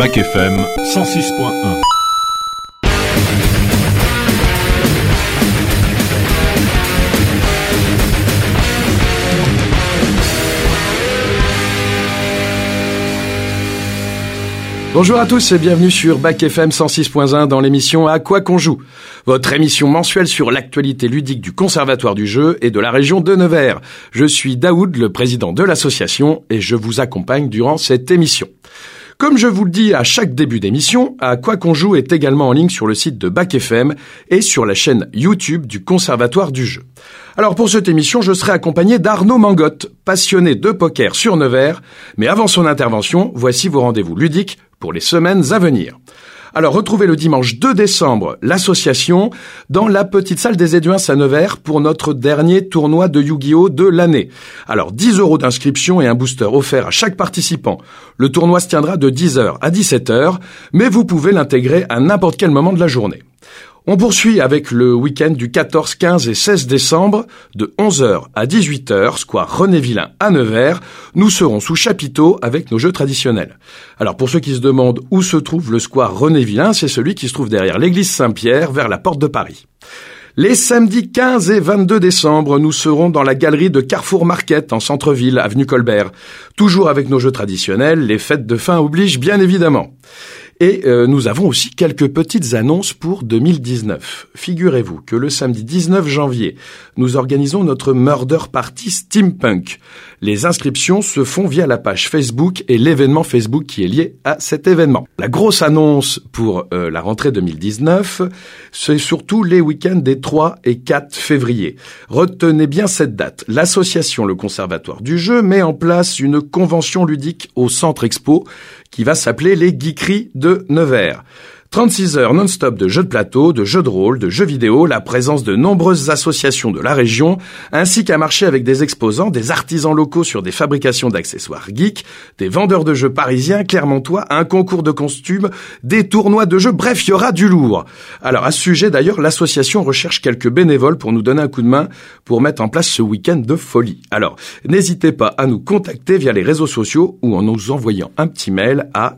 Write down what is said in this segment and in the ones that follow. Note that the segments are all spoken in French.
Bac FM 106.1. Bonjour à tous et bienvenue sur Bac FM 106.1 dans l'émission À quoi qu'on joue, votre émission mensuelle sur l'actualité ludique du Conservatoire du jeu et de la région de Nevers. Je suis Daoud, le président de l'association, et je vous accompagne durant cette émission. Comme je vous le dis à chaque début d'émission, À quoi qu'on joue est également en ligne sur le site de Bac FM et sur la chaîne YouTube du Conservatoire du jeu. Alors pour cette émission, je serai accompagné d'Arnaud Mangotte, passionné de poker sur Nevers. Mais avant son intervention, voici vos rendez-vous ludiques pour les semaines à venir. Alors retrouvez le dimanche 2 décembre l'association dans la petite salle des Éduins à Nevers pour notre dernier tournoi de Yu-Gi-Oh! De l'année. Alors 10 € d'inscription et un booster offert à chaque participant. Le tournoi se tiendra de 10h à 17h, mais vous pouvez l'intégrer à n'importe quel moment de la journée. On poursuit avec le week-end du 14, 15 et 16 décembre, de 11h à 18h, square René Villain à Nevers. Nous serons sous chapiteau avec nos jeux traditionnels. Alors pour ceux qui se demandent où se trouve le square René Villain, c'est celui qui se trouve derrière l'église Saint-Pierre, vers la porte de Paris. Les samedis 15 et 22 décembre, nous serons dans la galerie de Carrefour Market en centre-ville, avenue Colbert. Toujours avec nos jeux traditionnels, les fêtes de fin obligent bien évidemment. Et nous avons aussi quelques petites annonces pour 2019. Figurez-vous que le samedi 19 janvier, nous organisons notre Murder Party Steampunk. Les inscriptions se font via la page Facebook et l'événement Facebook qui est lié à cet événement. La grosse annonce pour la rentrée 2019, c'est surtout les week-ends des 3 et 4 février. Retenez bien cette date. L'association Le Conservatoire du jeu met en place une convention ludique au Centre Expo qui va s'appeler les Geekeries de Nevers. 36 heures non-stop de jeux de plateau, de jeux de rôle, de jeux vidéo, la présence de nombreuses associations de la région, ainsi qu'un marché avec des exposants, des artisans locaux sur des fabrications d'accessoires geeks, des vendeurs de jeux parisiens, clermontois, un concours de costumes, des tournois de jeux, bref, il y aura du lourd. Alors à ce sujet d'ailleurs, l'association recherche quelques bénévoles pour nous donner un coup de main pour mettre en place ce week-end de folie. Alors n'hésitez pas à nous contacter via les réseaux sociaux ou en nous envoyant un petit mail à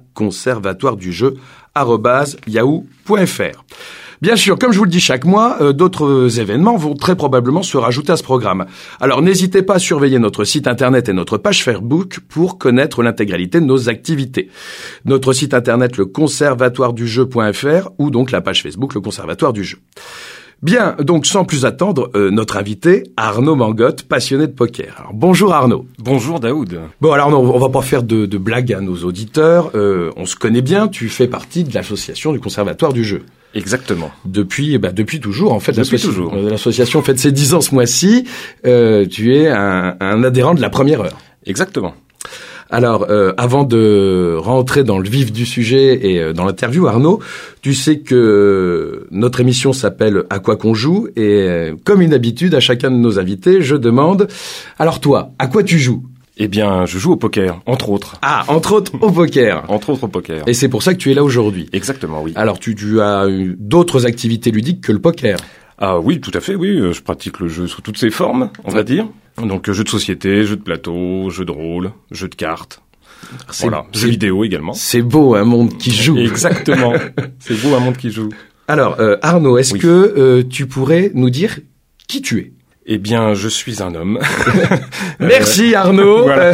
conservatoiredujeu@yahoo.fr. Bien sûr, comme je vous le dis chaque mois, d'autres événements vont très probablement se rajouter à ce programme. Alors n'hésitez pas à surveiller notre site internet et notre page Facebook pour connaître l'intégralité de nos activités. Notre site internet, le conservatoiredujeu.fr, ou donc la page Facebook, le Conservatoire du jeu. Bien, donc sans plus attendre, notre invité, Arnaud Mangotte, passionné de poker. Alors, bonjour Arnaud. Bonjour Daoud. Bon alors non, on va pas faire de blagues à nos auditeurs, on se connaît bien, tu fais partie de l'association du Conservatoire du jeu. Exactement. Depuis toujours en fait. Depuis toujours. L'association fête ses 10 ans ce mois-ci, tu es un adhérent de la première heure. Exactement. Alors, avant de rentrer dans le vif du sujet et dans l'interview, Arnaud, tu sais que notre émission s'appelle À quoi qu'on joue et comme une habitude, à chacun de nos invités, je demande, alors toi, à quoi tu joues ? Eh bien, je joue au poker, entre autres. Ah, entre autres au poker. Entre autres au poker. Et c'est pour ça que tu es là aujourd'hui. Exactement, oui. Alors, tu as d'autres activités ludiques que le poker. Ah oui, tout à fait, oui. Je pratique le jeu sous toutes ses formes, on va dire. Donc, jeux de société, jeux de plateau, jeux de rôle, jeux de cartes. Voilà, jeux vidéo également. C'est beau, un monde qui joue. Exactement. C'est beau, un monde qui joue. Alors, Arnaud, est-ce que tu pourrais nous dire qui tu es ? Eh bien, je suis un homme. Merci Arnaud. Voilà.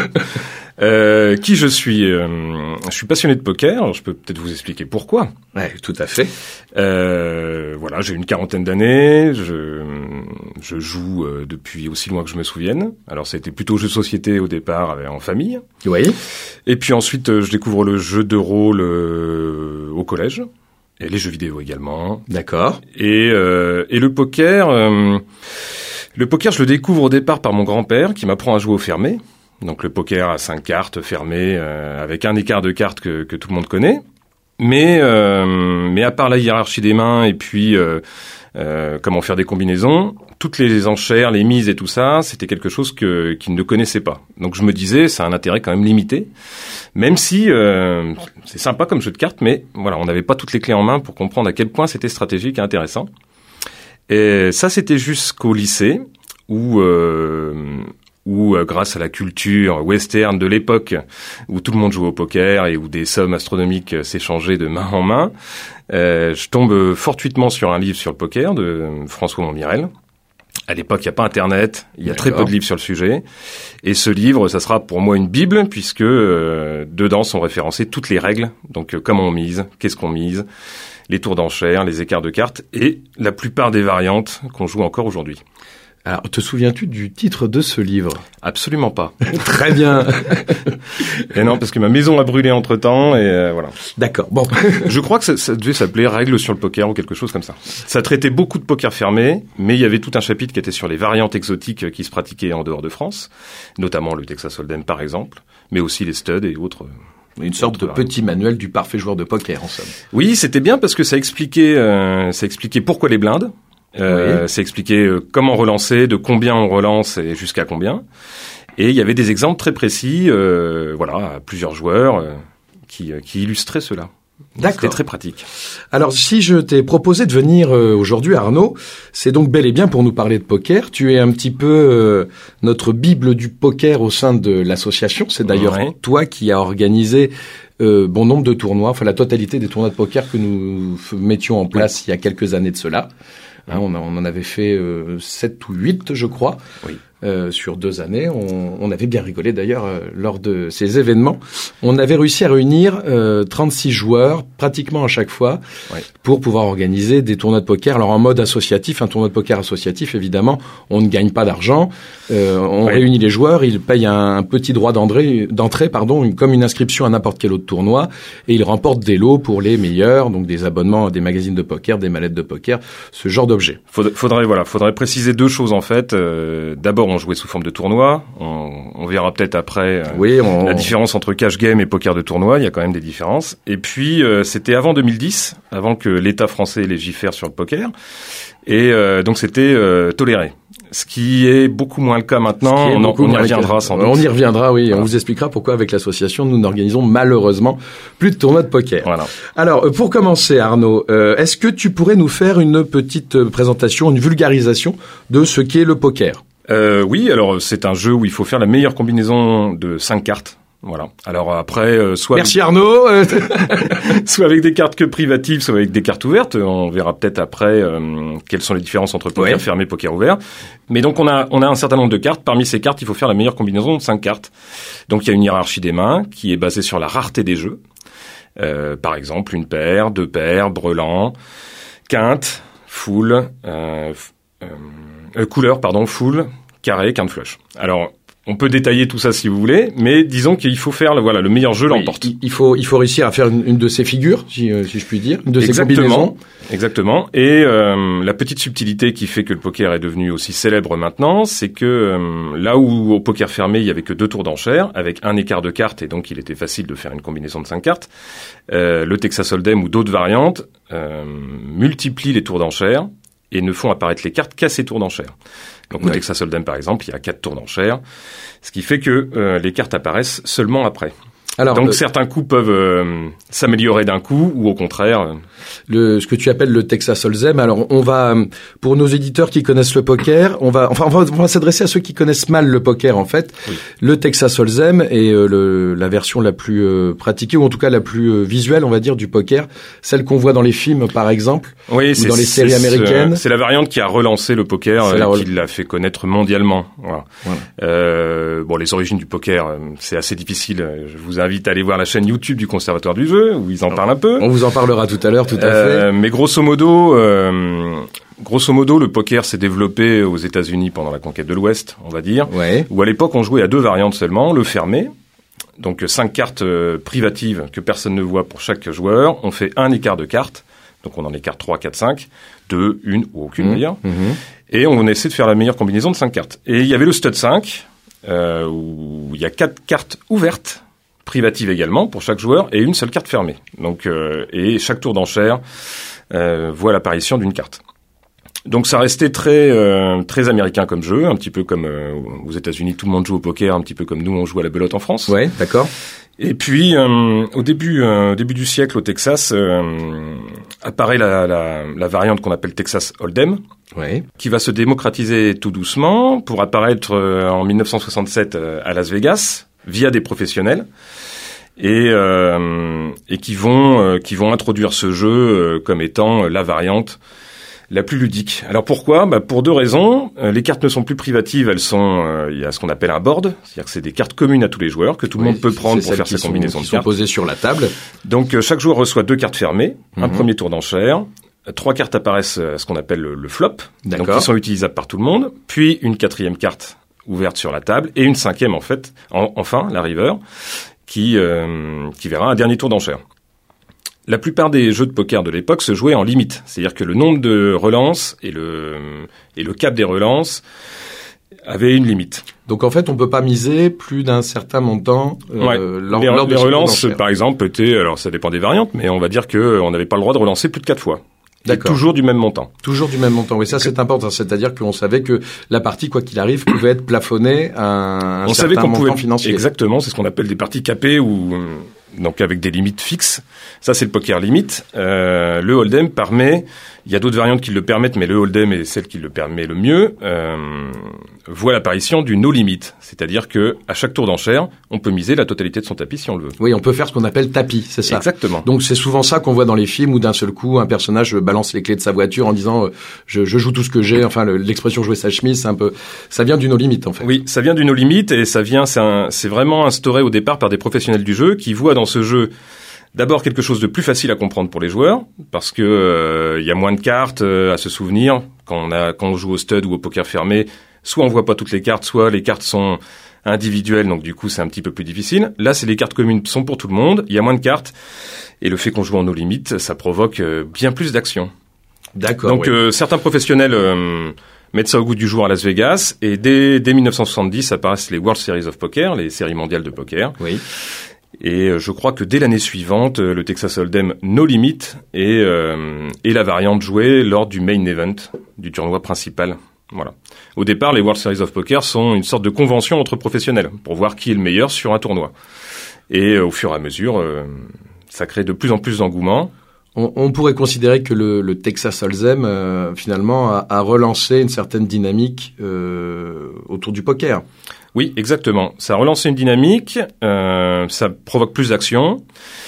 Qui je suis passionné de poker. Alors, je peux peut-être vous expliquer pourquoi. Ouais, tout à fait. Voilà, j'ai une 40aine d'années. Je joue depuis aussi loin que je me souvienne. Alors, ça a été plutôt jeu de société au départ, en famille. Oui. Et puis ensuite, je découvre le jeu de rôle au collège. Et les jeux vidéo également. D'accord. Et le poker, je le découvre au départ par mon grand-père qui m'apprend à jouer au fermé. Donc le poker à 5 cartes fermé, avec un écart de cartes que tout le monde connaît. Mais à part la hiérarchie des mains et puis comment faire des combinaisons, toutes les enchères, les mises et tout ça, c'était quelque chose qu'ils ne connaissaient pas. Donc je me disais, ça a un intérêt quand même limité. Même si c'est sympa comme jeu de cartes, mais voilà, on n'avait pas toutes les clés en main pour comprendre à quel point c'était stratégique et intéressant. Et ça, c'était jusqu'au lycée, où où grâce à la culture western de l'époque, où tout le monde jouait au poker et où des sommes astronomiques s'échangeaient de main en main, je tombe fortuitement sur un livre sur le poker de François Montmirel. À l'époque, il n'y a pas Internet, il y a très peu de livres sur le sujet. Et ce livre, ça sera pour moi une bible, puisque dedans sont référencées toutes les règles. Donc, comment on mise, qu'est-ce qu'on mise, les tours d'enchères, les écarts de cartes, et la plupart des variantes qu'on joue encore aujourd'hui. Alors, te souviens-tu du titre de ce livre ? Absolument pas. Très bien. Et non, parce que ma maison a brûlé entre-temps, et voilà. D'accord, bon. Je crois que ça devait s'appeler « Règles sur le poker » ou quelque chose comme ça. Ça traitait beaucoup de poker fermé, mais il y avait tout un chapitre qui était sur les variantes exotiques qui se pratiquaient en dehors de France, notamment le Texas Hold'em par exemple, mais aussi les studs et autres. Une sorte de petit manuel du parfait joueur de poker, en somme. Oui, c'était bien parce que ça expliquait pourquoi les blindes. C'est expliqué comment relancer, de combien on relance et jusqu'à combien. Et il y avait des exemples très précis, à plusieurs joueurs qui illustraient cela. D'accord. C'était très pratique. Alors, si je t'ai proposé de venir aujourd'hui, Arnaud, c'est donc bel et bien pour nous parler de poker. Tu es un petit peu notre bible du poker au sein de l'association. C'est d'ailleurs toi qui as organisé bon nombre de tournois, enfin la totalité des tournois de poker que nous mettions en place il y a quelques années de cela. On en avait fait 7 ou 8, je crois, sur 2 années. On avait bien rigolé d'ailleurs lors de ces événements. On avait réussi à réunir 36 joueurs, pratiquement à chaque fois, pour pouvoir organiser des tournois de poker. Alors en mode associatif, un tournoi de poker associatif, évidemment, on ne gagne pas d'argent. On réunit les joueurs, ils payent un petit droit d'entrée, comme une inscription à n'importe quel autre tournoi, et ils remportent des lots pour les meilleurs, donc des abonnements à des magazines de poker, des mallettes de poker, ce genre d'objets. Faudrait préciser 2 choses en fait. D'abord, on jouait sous forme de tournoi. On verra peut-être après la différence entre cash game et poker de tournoi. Il y a quand même des différences. Et puis, c'était avant 2010, avant que l'État français légifère sur le poker. Et donc, c'était toléré. Ce qui est beaucoup moins le cas maintenant. On y reviendra sans doute. On y reviendra, oui. Voilà. On vous expliquera pourquoi avec l'association, nous n'organisons malheureusement plus de tournois de poker. Voilà. Alors, pour commencer, Arnaud, est-ce que tu pourrais nous faire une petite présentation, une vulgarisation de ce qu'est le poker ? Oui, alors c'est un jeu où il faut faire la meilleure combinaison de 5 cartes. Voilà. Alors après, Merci Arnaud. Soit avec des cartes que privatives, soit avec des cartes ouvertes. On verra peut-être après quelles sont les différences entre poker fermé et poker ouvert. Mais donc on a un certain nombre de cartes. Parmi ces cartes, il faut faire la meilleure combinaison de 5 cartes. Donc il y a une hiérarchie des mains qui est basée sur la rareté des jeux. Par exemple, une paire, 2 paires, brelan, quinte, full, couleur, full, carré, quinte flush. Alors, on peut détailler tout ça si vous voulez, mais disons qu'il faut faire le meilleur jeu l'emporte. Il faut réussir à faire une de ces figures, si je puis dire, une de ces combinaisons. Exactement. Et la petite subtilité qui fait que le poker est devenu aussi célèbre maintenant, c'est que là où au poker fermé, il y avait que 2 tours d'enchères, avec un écart de cartes, et donc il était facile de faire une combinaison de 5 cartes, le Texas Hold'em ou d'autres variantes multiplient les tours d'enchères et ne font apparaître les cartes qu'à ces tours d'enchères. Donc au Texas Hold'em par exemple, il y a 4 tours d'enchères, ce qui fait que les cartes apparaissent seulement après. Alors, donc certains coups peuvent s'améliorer d'un coup ou au contraire. Ce que tu appelles le Texas Hold'em. Alors on va, pour nos éditeurs qui connaissent le poker, on va s'adresser à ceux qui connaissent mal le poker en fait. Oui. Le Texas Hold'em est la version la plus pratiquée ou en tout cas la plus visuelle, on va dire, du poker, celle qu'on voit dans les films par exemple, ou dans les séries américaines. C'est la variante qui a relancé le poker, qui l'a fait connaître mondialement. Voilà. Les origines du poker, c'est assez difficile. Je vous invite à aller voir la chaîne YouTube du Conservatoire du jeu, où ils en parlent un peu. On vous en parlera tout à l'heure, tout à fait. Mais grosso modo, le poker s'est développé aux États-Unis pendant la conquête de l'Ouest, on va dire. Ouais. Où à l'époque, on jouait à 2 variantes seulement, le fermé. Donc 5 cartes privatives que personne ne voit pour chaque joueur. On fait un écart de cartes. Donc on en écarte 3, 4, 5. 2, une ou aucune d'ailleurs. Et on essaie de faire la meilleure combinaison de 5 cartes. Et il y avait le stud 5, où il y a 4 cartes ouvertes, privatives également pour chaque joueur, et une seule carte fermée. Donc et chaque tour d'enchère voit l'apparition d'une carte. Donc ça restait très américain comme jeu, un petit peu comme aux États-Unis tout le monde joue au poker, un petit peu comme nous on joue à la belote en France. Ouais, d'accord. Et puis au début du siècle au Texas, apparaît la variante qu'on appelle Texas Hold'em, Oui. qui va se démocratiser tout doucement pour apparaître en 1967 à Las Vegas via des professionnels et qui vont introduire ce jeu comme étant la variante la plus ludique. Alors pourquoi ? Pour deux raisons. Les cartes ne sont plus privatives, elles sont il y a ce qu'on appelle un board, c'est-à-dire que c'est des cartes communes à tous les joueurs que tout le monde peut prendre pour faire sa combinaison de cartes. Qui sont posées sur la table. Donc chaque joueur reçoit 2 cartes fermées, un premier tour d'enchère, 3 cartes apparaissent à ce qu'on appelle le flop, donc qui sont utilisables par tout le monde, puis une 4e carte ouverte sur la table et une 5e enfin la river qui verra un dernier tour d'enchère. La plupart des jeux de poker de l'époque se jouaient en limite, c'est-à-dire que le nombre de relances et le cap des relances avaient une limite. Donc en fait, on peut pas miser plus d'un certain montant lors des relances, par exemple, alors ça dépend des variantes, mais on va dire que on n'avait pas le droit de relancer plus de 4 fois. D'accord. Toujours du même montant. Toujours du même montant. Oui, ça c'est important. C'est-à-dire qu'on savait que la partie, quoi qu'il arrive, pouvait être plafonnée à un certain montant financier. Exactement, c'est ce qu'on appelle des parties capées ou donc avec des limites fixes. Ça c'est le poker limite. Le hold'em permet, il y a d'autres variantes qui le permettent, mais le hold'em est celle qui le permet le mieux. Voit l'apparition du no limit, c'est-à-dire que à chaque tour d'enchère, on peut miser la totalité de son tapis si on le veut. Oui, on peut faire ce qu'on appelle tapis, c'est ça. Exactement. Donc c'est souvent ça qu'on voit dans les films où d'un seul coup un personnage balance les clés de sa voiture en disant je joue tout ce que j'ai. Enfin l'expression jouer sa chemise, ça vient du no limit en fait. Oui, ça vient du no limit et c'est vraiment instauré au départ par des professionnels du jeu qui voient dans ce jeu d'abord quelque chose de plus facile à comprendre pour les joueurs parce que y a moins de cartes à se souvenir quand on joue au stud ou au poker fermé. Soit on voit pas toutes les cartes, soit les cartes sont individuelles, donc du coup c'est un petit peu plus difficile. Là, c'est les cartes communes sont pour tout le monde, il y a moins de cartes, et le fait qu'on joue en no limit, ça provoque bien plus d'action. D'accord. Donc certains professionnels mettent ça au goût du jour à Las Vegas, et dès 1970 apparaissent les World Series of Poker, les séries mondiales de poker. Oui. Et je crois que dès l'année suivante, le Texas Hold'em No Limit est la variante jouée lors du main event du tournoi principal. Voilà. Au départ, les World Series of Poker sont une sorte de convention entre professionnels pour voir qui est le meilleur sur un tournoi. Et au fur et à mesure, ça crée de plus en plus d'engouement. On pourrait considérer que le Texas Hold'em, finalement, a relancé une certaine dynamique autour du poker. Oui, exactement. Ça a relancé une dynamique, ça provoque plus d'action.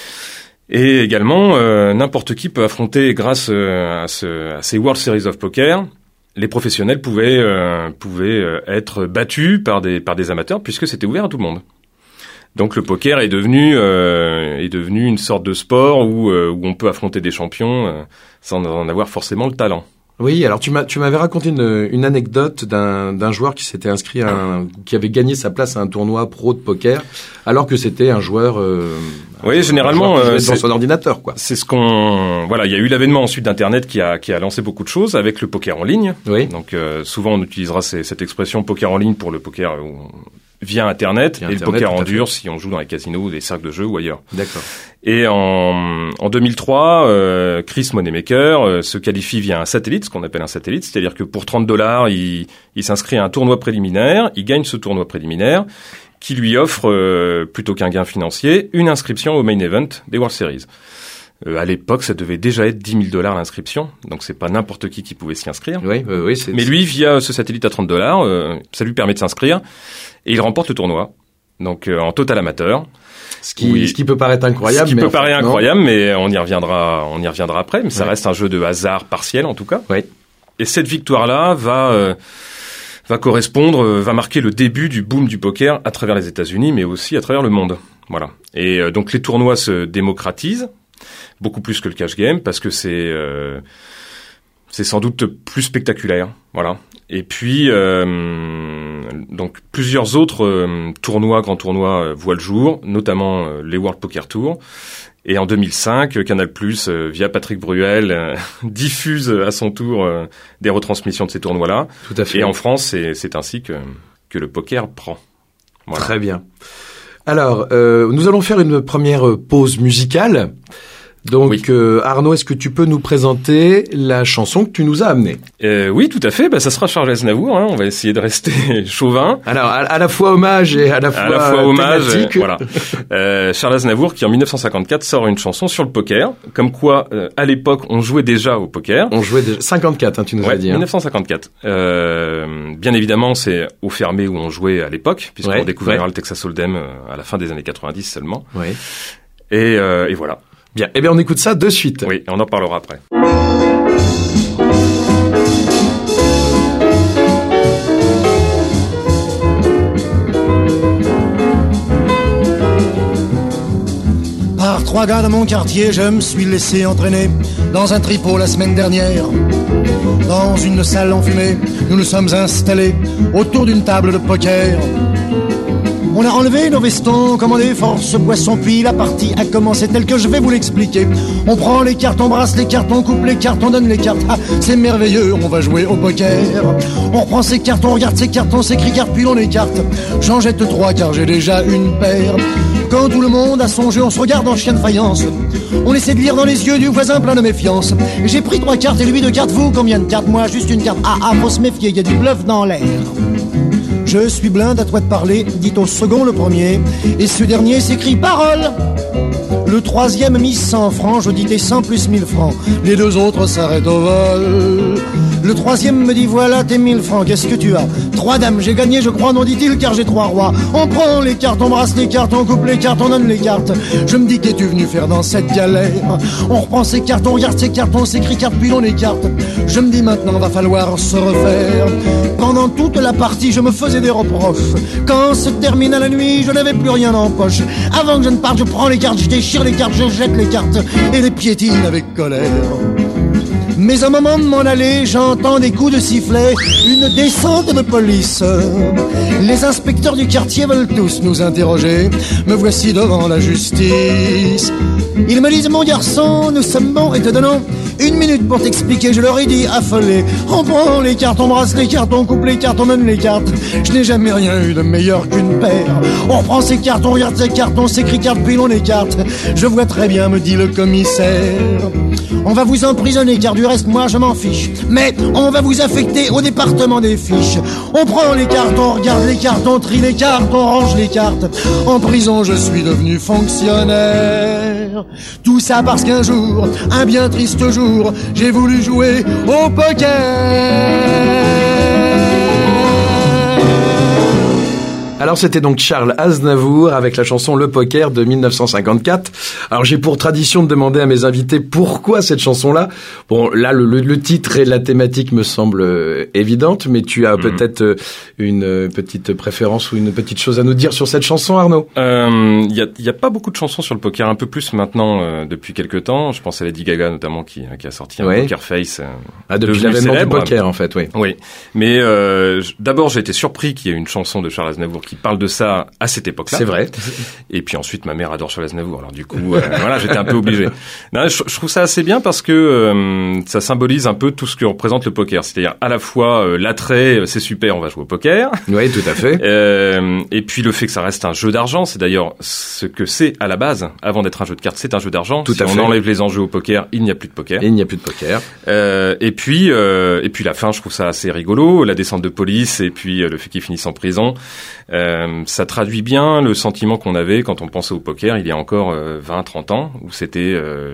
Et également, n'importe qui peut affronter, grâce à ces World Series of Poker, les professionnels pouvaient être battus par des amateurs puisque c'était ouvert à tout le monde. Donc le poker est devenu une sorte de sport où on peut affronter des champions sans en avoir forcément le talent. Oui, alors tu m'avais raconté une anecdote d'un joueur qui s'était inscrit qui avait gagné sa place à un tournoi pro de poker alors que c'était un joueur oui, généralement dans son ordinateur quoi. C'est il y a eu l'avènement ensuite d'internet qui a lancé beaucoup de choses avec le poker en ligne. Oui. Donc souvent on utilisera cette expression poker en ligne pour le poker via internet et le poker en dur si on joue dans les casinos, des cercles de jeux ou ailleurs. D'accord. Et en 2003, Chris Moneymaker se qualifie via un satellite, ce qu'on appelle un satellite, c'est-à-dire que pour $30, il s'inscrit à un tournoi préliminaire, il gagne ce tournoi préliminaire, qui lui offre, plutôt qu'un gain financier, une inscription au main event des World Series. À l'époque, ça devait déjà être $10,000 l'inscription, donc c'est pas n'importe qui pouvait s'y inscrire. Oui, mais lui, via ce satellite à $30, ça lui permet de s'inscrire, et il remporte le tournoi, donc en total amateur. Ce qui peut paraître incroyable. Mais on y reviendra après, mais ça reste un jeu de hasard partiel en tout cas. Oui. Et cette victoire-là va correspondre, va marquer le début du boom du poker à travers les États-Unis, mais aussi à travers le monde. Voilà. Et donc les tournois se démocratisent beaucoup plus que le cash game parce que c'est sans doute plus spectaculaire. Voilà. Et puis donc plusieurs autres grands tournois voient le jour, notamment les World Poker Tour. Et en 2005, Canal+, via Patrick Bruel, diffuse à son tour des retransmissions de ces tournois-là. Tout à fait. Et en France, c'est ainsi que le poker prend. Voilà. Très bien. Alors, nous allons faire une première pause musicale. Donc Oui. Arnaud, est-ce que tu peux nous présenter la chanson que tu nous as amenée? Oui, tout à fait. Ça sera Charles Aznavour. On va essayer de rester chauvin. Alors, à la fois hommage et à la fois hommage. thématique. Voilà. Charles Aznavour qui en 1954 sort une chanson sur le poker. Comme quoi, à l'époque, on jouait déjà au poker. On jouait déjà 54, tu nous as dit. 1954. Bien évidemment, c'est au fermé où on jouait à l'époque, puisqu'on découvrait le Texas Hold'em à la fin des années 90 seulement. Oui. Et voilà. Bien. Eh bien, on écoute ça de suite. Oui, on en parlera après. Par 3 gars de mon quartier, je me suis laissé entraîner dans un tripot la semaine dernière. Dans une salle enfumée, nous nous sommes installés autour d'une table de poker. On a enlevé nos vestons, commandé force boisson, puis la partie a commencé telle que je vais vous l'expliquer. On prend les cartes, on brasse les cartes, on coupe les cartes, on donne les cartes. Ah, c'est merveilleux, on va jouer au poker. On reprend ses cartes, on regarde ses cartes, on s'écrit cartes, puis on écarte. J'en jette 3 car j'ai déjà une paire. Quand tout le monde a son jeu, on se regarde en chien de faïence. On essaie de lire dans les yeux du voisin plein de méfiance. J'ai pris 3 cartes et lui 2 cartes. Vous, combien de cartes? Moi, juste une carte. Ah, faut se méfier, y a du bluff dans l'air. Je suis blinde à toi de parler, dit au second le premier. Et ce dernier s'écrit parole. Le 3e mise 100 francs, je dis tes 100 plus 1000 francs. Les 2 autres s'arrêtent au vol. Le 3e me dit voilà tes 1000 francs, qu'est-ce que tu as? 3 dames, j'ai gagné je crois, non dit-il, car j'ai 3 rois. On prend les cartes, on brasse les cartes, on coupe les cartes, on donne les cartes. Je me dis qu'es-tu venu faire dans cette galère? On reprend ses cartes, on regarde ses cartes, on s'écrit cartes, puis on écarte. Je me dis maintenant va falloir se refaire. Pendant toute la partie je me faisais des reproches. Quand se termina la nuit, je n'avais plus rien en poche. Avant que je ne parte, je prends les cartes, je déchire les cartes, je jette les cartes et les piétine avec colère. Mais au moment de m'en aller, j'entends des coups de sifflet, une descente de police. Les inspecteurs du quartier veulent tous nous interroger. Me voici devant la justice. Ils me disent mon garçon, nous sommes bons et te donnons 1 minute pour t'expliquer. Je leur ai dit affolé. On prend les cartes, on brasse les cartes, on coupe les cartes, on donne les cartes. Je n'ai jamais rien eu de meilleur qu'une paire. On reprend ces cartes, on regarde ces cartes, on s'écrit cartes, puis on écarte. Je vois très bien, me dit le commissaire. On va vous emprisonner car du reste moi je m'en fiche. Mais on va vous affecter au département des fiches. On prend les cartes, on regarde les cartes, on trie les cartes, on range les cartes. En prison je suis devenu fonctionnaire. Tout ça parce qu'un jour, un bien triste jour, j'ai voulu jouer au poker. Alors c'était donc Charles Aznavour avec la chanson Le Poker de 1954. Alors j'ai pour tradition de demander à mes invités pourquoi cette chanson-là. Bon là le titre et la thématique me semblent évidentes, mais tu as peut-être une petite préférence ou une petite chose à nous dire sur cette chanson, Arnaud? Il y a pas beaucoup de chansons sur le poker, un peu plus maintenant depuis quelques temps. Je pense à Lady Gaga notamment qui a sorti un Poker Face. Depuis l'avènement du poker en fait, oui. Oui, mais d'abord j'ai été surpris qu'il y ait une chanson de Charles Aznavour qui parle de ça à cette époque-là. C'est vrai. Et puis ensuite, ma mère adore Charles Aznavour. Alors du coup, voilà, j'étais un peu obligé. Non, je trouve ça assez bien parce que ça symbolise un peu tout ce que représente le poker. C'est-à-dire à la fois l'attrait, c'est super, on va jouer au poker. Oui, tout à fait. Et puis le fait que ça reste un jeu d'argent, c'est d'ailleurs ce que c'est à la base. Avant d'être un jeu de cartes, c'est un jeu d'argent. Tout à fait. On enlève les enjeux au poker, il n'y a plus de poker. Il n'y a plus de poker. Et puis la fin, je trouve ça assez rigolo. La descente de police et puis le fait qu'ils finissent en prison. Ça traduit bien le sentiment qu'on avait quand on pensait au poker il y a encore 20-30 ans, où c'était...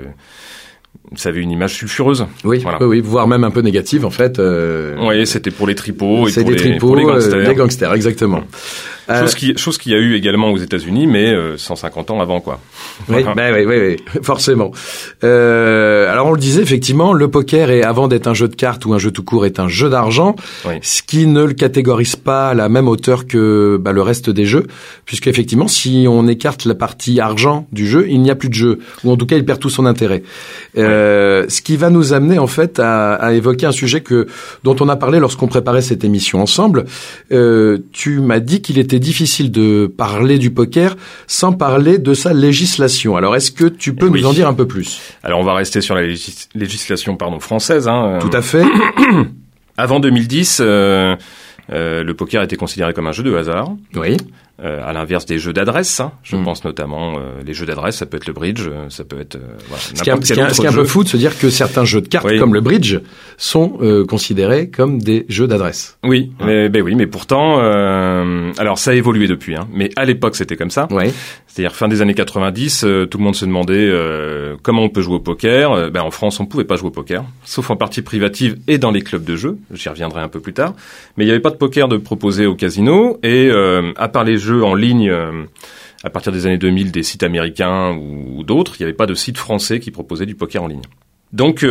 ça avait une image sulfureuse. Oui, voilà. Oui, voire même un peu négative en fait. Oui, c'était pour les tripots et pour les gangsters. Les gangsters, exactement. Chose qu'il y a eu également aux États-Unis, mais 150 ans avant, quoi. Oui, oui, forcément. Alors on le disait effectivement, le poker est, avant d'être un jeu de cartes ou un jeu tout court, est un jeu d'argent, ce qui ne le catégorise pas à la même hauteur que le reste des jeux, puisque effectivement, si on écarte la partie argent du jeu, il n'y a plus de jeu, ou en tout cas, il perd tout son intérêt. Ce qui va nous amener en fait à évoquer un sujet dont on a parlé lorsqu'on préparait cette émission ensemble. Tu m'as dit qu'il était difficile de parler du poker sans parler de sa législation. Alors, est-ce que tu peux nous en dire un peu plus? Alors, on va rester sur la législation française. Tout à fait. Avant 2010, le poker était considéré comme un jeu de hasard. Oui. À l'inverse des jeux d'adresse, hein. Je pense notamment les jeux d'adresse, ça peut être le bridge, ça peut être voilà, ce qui est un peu fou de se dire que certains jeux de cartes comme le bridge sont considérés comme des jeux d'adresse. Oui, mais pourtant alors ça a évolué depuis hein, mais à l'époque c'était comme ça. Oui. C'est-à-dire fin des années 90, tout le monde se demandait comment on peut jouer au poker. En France, on pouvait pas jouer au poker, sauf en partie privative et dans les clubs de jeu. J'y reviendrai un peu plus tard. Mais il y avait pas de poker de proposer au casino et à part les jeux en ligne à partir des années 2000 des sites américains ou d'autres, il n'y avait pas de site français qui proposait du poker en ligne. Donc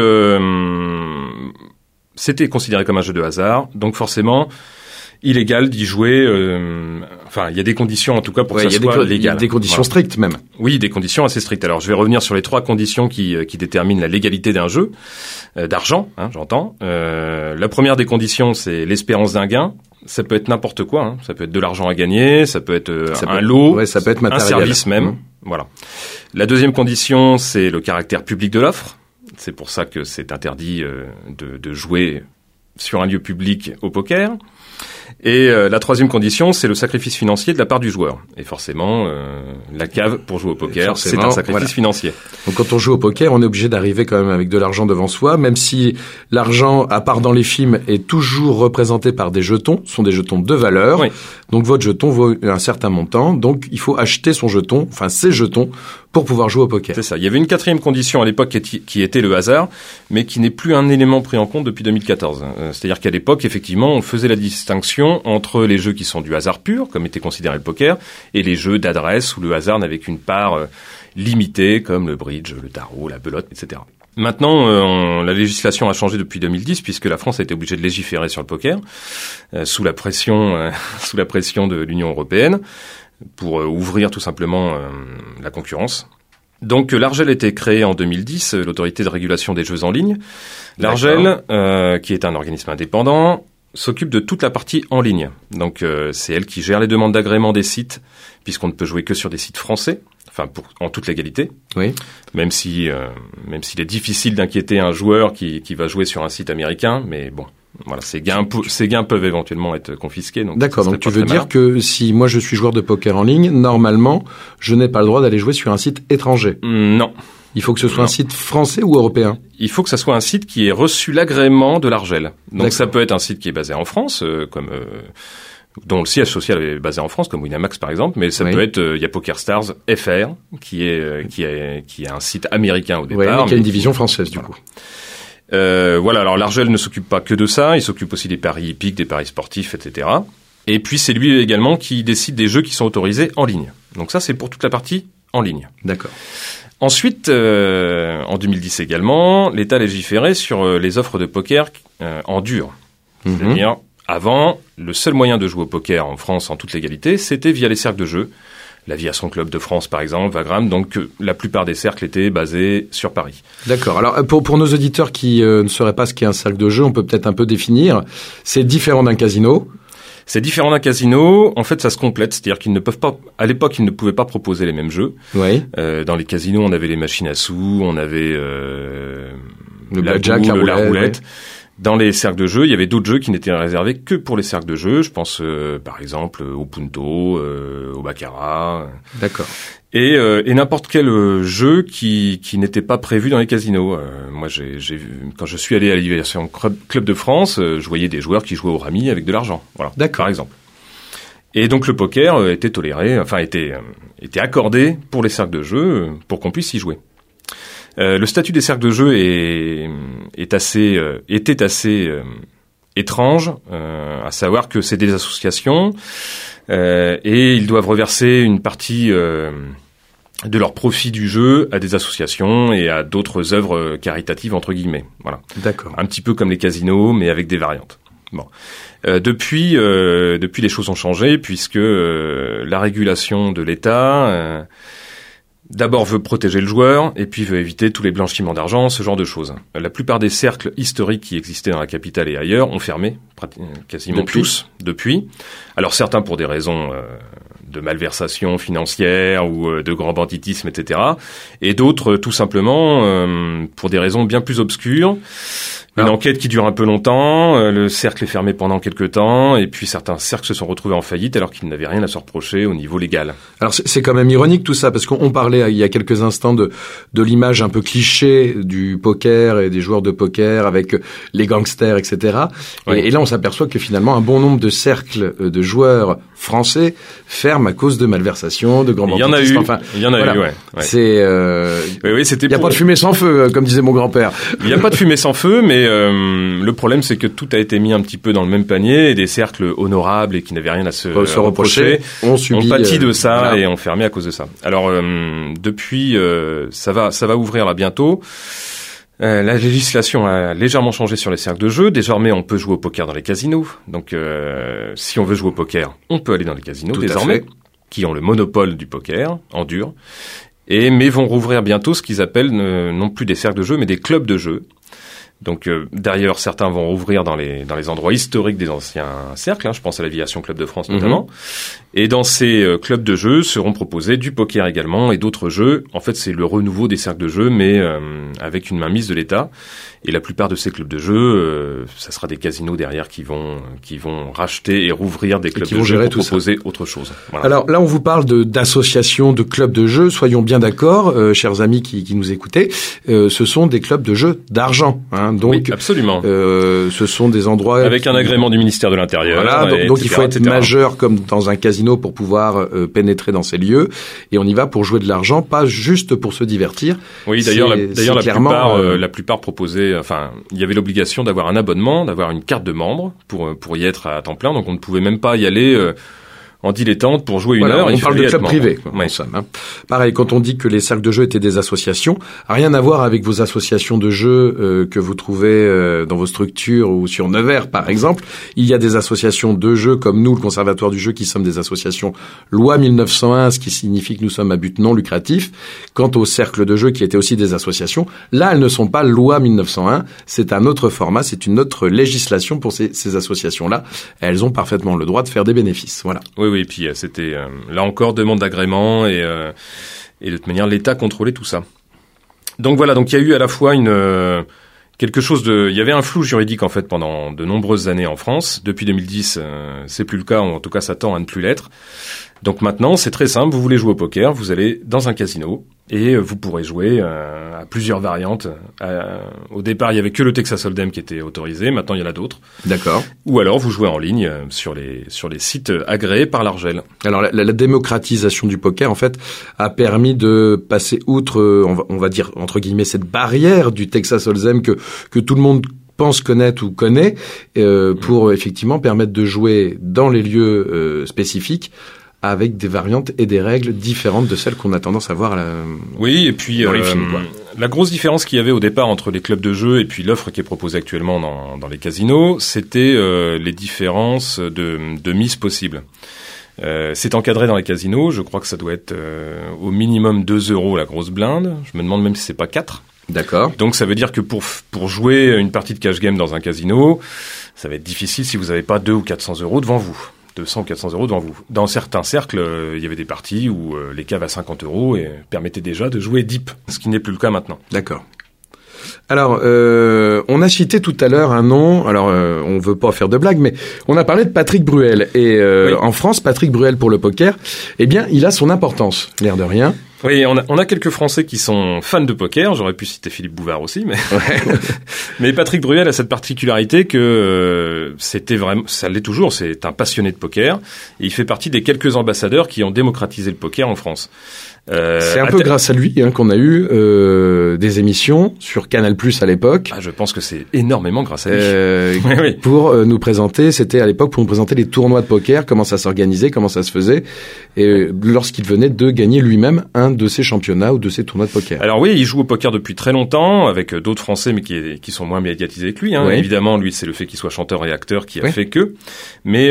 c'était considéré comme un jeu de hasard, donc forcément illégal d'y jouer. Il y a des conditions en tout cas pour que ça soit légal. Il y a des conditions strictes même. Oui, des conditions assez strictes. Alors je vais revenir sur les 3 conditions qui déterminent la légalité d'un jeu d'argent, hein, j'entends. La première des conditions, c'est l'espérance d'un gain. Ça peut être n'importe quoi. Hein. Ça peut être de l'argent à gagner, ça peut être lot, ça peut être matériel. Un service même. Voilà. La deuxième condition, c'est le caractère public de l'offre. C'est pour ça que c'est interdit de jouer sur un lieu public au poker. Et la troisième condition, c'est le sacrifice financier de la part du joueur. Et forcément, la cave pour jouer au poker, c'est un sacrifice financier. Donc quand on joue au poker, on est obligé d'arriver quand même avec de l'argent devant soi, même si l'argent, à part dans les films, est toujours représenté par des jetons, ce sont des jetons de valeur. Oui. Donc votre jeton vaut un certain montant, donc il faut acheter son jeton, enfin ses jetons, pour pouvoir jouer au poker. C'est ça. Il y avait une quatrième condition à l'époque qui était le hasard, mais qui n'est plus un élément pris en compte depuis 2014. C'est-à-dire qu'à l'époque, effectivement, on faisait la distinction entre les jeux qui sont du hasard pur, comme était considéré le poker, et les jeux d'adresse où le hasard n'avait qu'une part limitée, comme le bridge, le tarot, la belote, etc. Maintenant, la législation a changé depuis 2010 puisque la France a été obligée de légiférer sur le poker sous la pression de l'Union européenne pour ouvrir tout simplement la concurrence. Donc l'ARJEL a été créée en 2010, l'autorité de régulation des jeux en ligne. L'ARJEL, qui est un organisme indépendant, s'occupe de toute la partie en ligne. Donc c'est elle qui gère les demandes d'agrément des sites, puisqu'on ne peut jouer que sur des sites français, en toute légalité. Oui. Même s'il est difficile d'inquiéter un joueur qui va jouer sur un site américain, mais bon. Voilà, ces gains peuvent éventuellement être confisqués. D'accord, donc tu veux dire que si moi je suis joueur de poker en ligne, normalement, je n'ai pas le droit d'aller jouer sur un site étranger. Non. Il faut que ce soit un site français ou européen? Il faut que ça soit un site qui ait reçu l'agrément de l'ARJEL. Donc ça peut être un site qui est basé en France, dont le siège social est basé en France, comme Winamax par exemple, mais ça peut être, il y a PokerStars FR, qui est un site américain au départ. Mais qui a une division française du coup. Alors l'ARJEL ne s'occupe pas que de ça, il s'occupe aussi des paris hippiques, des paris sportifs, etc. Et puis c'est lui également qui décide des jeux qui sont autorisés en ligne. Donc ça c'est pour toute la partie en ligne. D'accord. Ensuite, en 2010 également, l'État légiférait sur les offres de poker en dur. C'est-à-dire, avant, le seul moyen de jouer au poker en France en toute légalité, c'était via les cercles de jeu. L'Aviation Club de France, par exemple, Wagram, donc la plupart des cercles étaient basés sur Paris. D'accord. Alors, pour nos auditeurs qui ne sauraient pas ce qu'est un cercle de jeu, on peut peut-être un peu définir. C'est différent d'un casino. C'est différent d'un casino. En fait, ça se complète. C'est-à-dire qu'ils ne peuvent pas, à l'époque, ils ne pouvaient pas proposer les mêmes jeux. Oui. Dans les casinos, on avait les machines à sous, on avait, le blackjack, la roulette. Ouais. Dans les cercles de jeu, il y avait d'autres jeux qui n'étaient réservés que pour les cercles de jeu. Je pense, par exemple, au Punto, au Baccarat. D'accord. Et n'importe quel jeu qui n'était pas prévu dans les casinos. Moi, j'ai vu, quand je suis allé à l'Aviation Club de France, je voyais des joueurs qui jouaient au rami avec de l'argent. Voilà. D'accord. Par exemple. Et donc, le poker était toléré, était accordé pour les cercles de jeu pour qu'on puisse y jouer. Le statut des cercles de jeu était assez étrange, à savoir que c'est des associations et ils doivent reverser une partie de leur profit du jeu à des associations et à d'autres œuvres caritatives entre guillemets. Voilà. D'accord. Un petit peu comme les casinos, mais avec des variantes. Bon. Depuis, les choses ont changé puisque la régulation de l'État d'abord veut protéger le joueur et puis veut éviter tous les blanchiments d'argent, ce genre de choses. La plupart des cercles historiques qui existaient dans la capitale et ailleurs ont fermé, quasiment tous, depuis. Alors certains pour des raisons de malversation financière ou de grand banditisme, etc. Et d'autres tout simplement pour des raisons bien plus obscures. Une enquête qui dure un peu longtemps, le cercle est fermé pendant quelques temps, et puis certains cercles se sont retrouvés en faillite alors qu'ils n'avaient rien à se reprocher au niveau légal. Alors c'est quand même ironique tout ça, parce qu'on parlait il y a quelques instants de l'image un peu cliché du poker et des joueurs de poker avec les gangsters, etc. Oui. Et là on s'aperçoit que finalement un bon nombre de cercles de joueurs français ferment à cause de malversations, de grands banditisme. Il y en a eu, ouais. C'est il n'y a pas de fumée sans feu, comme disait mon grand-père. Il n'y a pas de fumée sans feu, mais le problème, c'est que tout a été mis un petit peu dans le même panier, et des cercles honorables et qui n'avaient rien à se reprocher ont pâti de ça, voilà. Et ont fermé à cause de ça. Alors depuis, ça va ouvrir là bientôt. La législation a légèrement changé sur les cercles de jeu. Désormais, on peut jouer au poker dans les casinos. Donc, si on veut jouer au poker, on peut aller dans les casinos désormais, qui ont le monopole du poker en dur. Mais vont rouvrir bientôt ce qu'ils appellent non plus des cercles de jeu, mais des clubs de jeu. Donc d'ailleurs, certains vont rouvrir dans les endroits historiques des anciens cercles, je pense à l'Aviation Club de France notamment. Et dans ces clubs de jeu seront proposés du poker également et d'autres jeux. En fait, c'est le renouveau des cercles de jeu, mais avec une mainmise de l'État. Et la plupart de ces clubs de jeu, ça sera des casinos derrière qui vont racheter et rouvrir des clubs de jeu pour proposer autre chose. Voilà. Alors là, on vous parle d'associations, de clubs de jeu. Soyons bien d'accord, chers amis qui nous écoutez, ce sont des clubs de jeu d'argent. Donc, oui, absolument. Ce sont des endroits avec un agrément du ministère de l'Intérieur. Voilà, donc il faut être majeur comme dans un casino pour pouvoir pénétrer dans ces lieux. Et on y va pour jouer de l'argent, pas juste pour se divertir. Oui, d'ailleurs la plupart proposaient. Enfin, il y avait l'obligation d'avoir un abonnement, d'avoir une carte de membre pour y être à temps plein. Donc on ne pouvait même pas y aller en dilettante pour jouer une heure. On parle de club privé. Pareil, quand on dit que les cercles de jeu étaient des associations, rien à voir avec vos associations de jeux que vous trouvez dans vos structures ou sur Nevers, par exemple. Il y a des associations de jeux comme nous, le Conservatoire du jeu, qui sommes des associations loi 1901, ce qui signifie que nous sommes à but non lucratif. Quant aux cercles de jeu qui étaient aussi des associations, là, elles ne sont pas loi 1901. C'est un autre format, c'est une autre législation pour ces associations-là. Elles ont parfaitement le droit de faire des bénéfices. Voilà. Oui, et puis c'était là encore demande d'agrément et de toute manière l'État contrôlait tout ça. Donc voilà, donc il y a eu à la fois quelque chose il y avait un flou juridique en fait pendant de nombreuses années en France. Depuis 2010, c'est plus le cas, ou en tout cas ça tend à ne plus l'être. Donc maintenant, c'est très simple, vous voulez jouer au poker, vous allez dans un casino et vous pourrez jouer à plusieurs variantes. Au départ, il y avait que le Texas Hold'em qui était autorisé, maintenant il y en a d'autres. D'accord. Ou alors vous jouez en ligne sur les sites agréés par l'Argel. Alors la démocratisation du poker en fait a permis de passer outre on va dire entre guillemets cette barrière du Texas Hold'em que tout le monde pense connaître ou connaît pour effectivement permettre de jouer dans les lieux spécifiques avec des variantes et des règles différentes de celles qu'on a tendance à voir oui, et puis dans les films, quoi. La grosse différence qu'il y avait au départ entre les clubs de jeu et puis l'offre qui est proposée actuellement dans les casinos, c'était les différences de mise possibles. C'est encadré dans les casinos, je crois que ça doit être au minimum 2 € la grosse blinde, je me demande même si c'est pas 4. D'accord. Donc ça veut dire que pour jouer une partie de cash game dans un casino, ça va être difficile si vous n'avez pas 200 ou 400 € devant vous. 200 ou 400 € devant vous. Dans certains cercles, il y avait des parties où les caves à 50 € permettaient déjà de jouer deep, ce qui n'est plus le cas maintenant. D'accord. Alors, on a cité tout à l'heure un nom, alors on veut pas faire de blague, mais on a parlé de Patrick Bruel. Et oui. En France, Patrick Bruel pour le poker, eh bien, il a son importance, l'air de rien. Oui, on a quelques Français qui sont fans de poker. J'aurais pu citer Philippe Bouvard aussi, mais ouais. Mais Patrick Bruel a cette particularité que c'était vraiment, ça l'est toujours. C'est un passionné de poker et il fait partie des quelques ambassadeurs qui ont démocratisé le poker en France. C'est un peu grâce à lui qu'on a eu des émissions sur Canal+ à l'époque. Ah, je pense que c'est énormément grâce à lui. Oui. Pour nous présenter, c'était à l'époque pour nous présenter les tournois de poker, comment ça s'organisait, comment ça se faisait, et lorsqu'il venait de gagner lui-même un de ses championnats ou de ses tournois de poker. Alors oui, il joue au poker depuis très longtemps avec d'autres Français, mais qui sont moins médiatisés que lui. Oui. Évidemment, lui, c'est le fait qu'il soit chanteur et acteur qui a fait que. Mais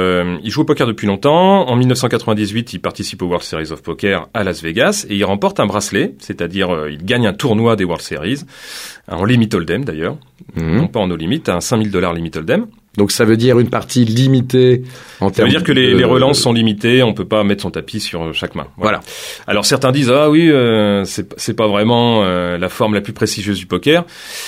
il joue au poker depuis longtemps. En 1998, il participe au World Series of Poker à Las Vegas et il remporte un bracelet, c'est-à-dire il gagne un tournoi des World Series, en limit hold'em d'ailleurs, non pas en no limit, un $5 000 limit hold'em. Donc ça veut dire une partie limitée en termes. Ça veut dire que les relances sont limitées, on peut pas mettre son tapis sur chaque main. Voilà. Alors certains disent ah oui, c'est pas vraiment la forme la plus prestigieuse du poker.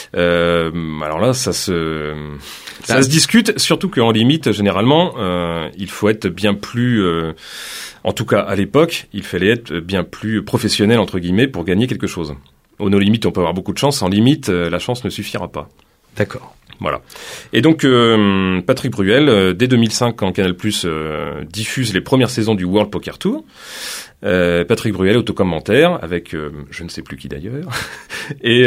Alors là ça se discute, surtout qu'en limite généralement il faut être bien plus en tout cas à l'époque, il fallait être bien plus professionnel entre guillemets pour gagner quelque chose. Au no limit, on peut avoir beaucoup de chance, en limite la chance ne suffira pas. D'accord. Voilà. Et donc Patrick Bruel, dès 2005, quand Canal+ diffuse les premières saisons du World Poker Tour, Patrick Bruel autocommentaire avec je ne sais plus qui d'ailleurs, et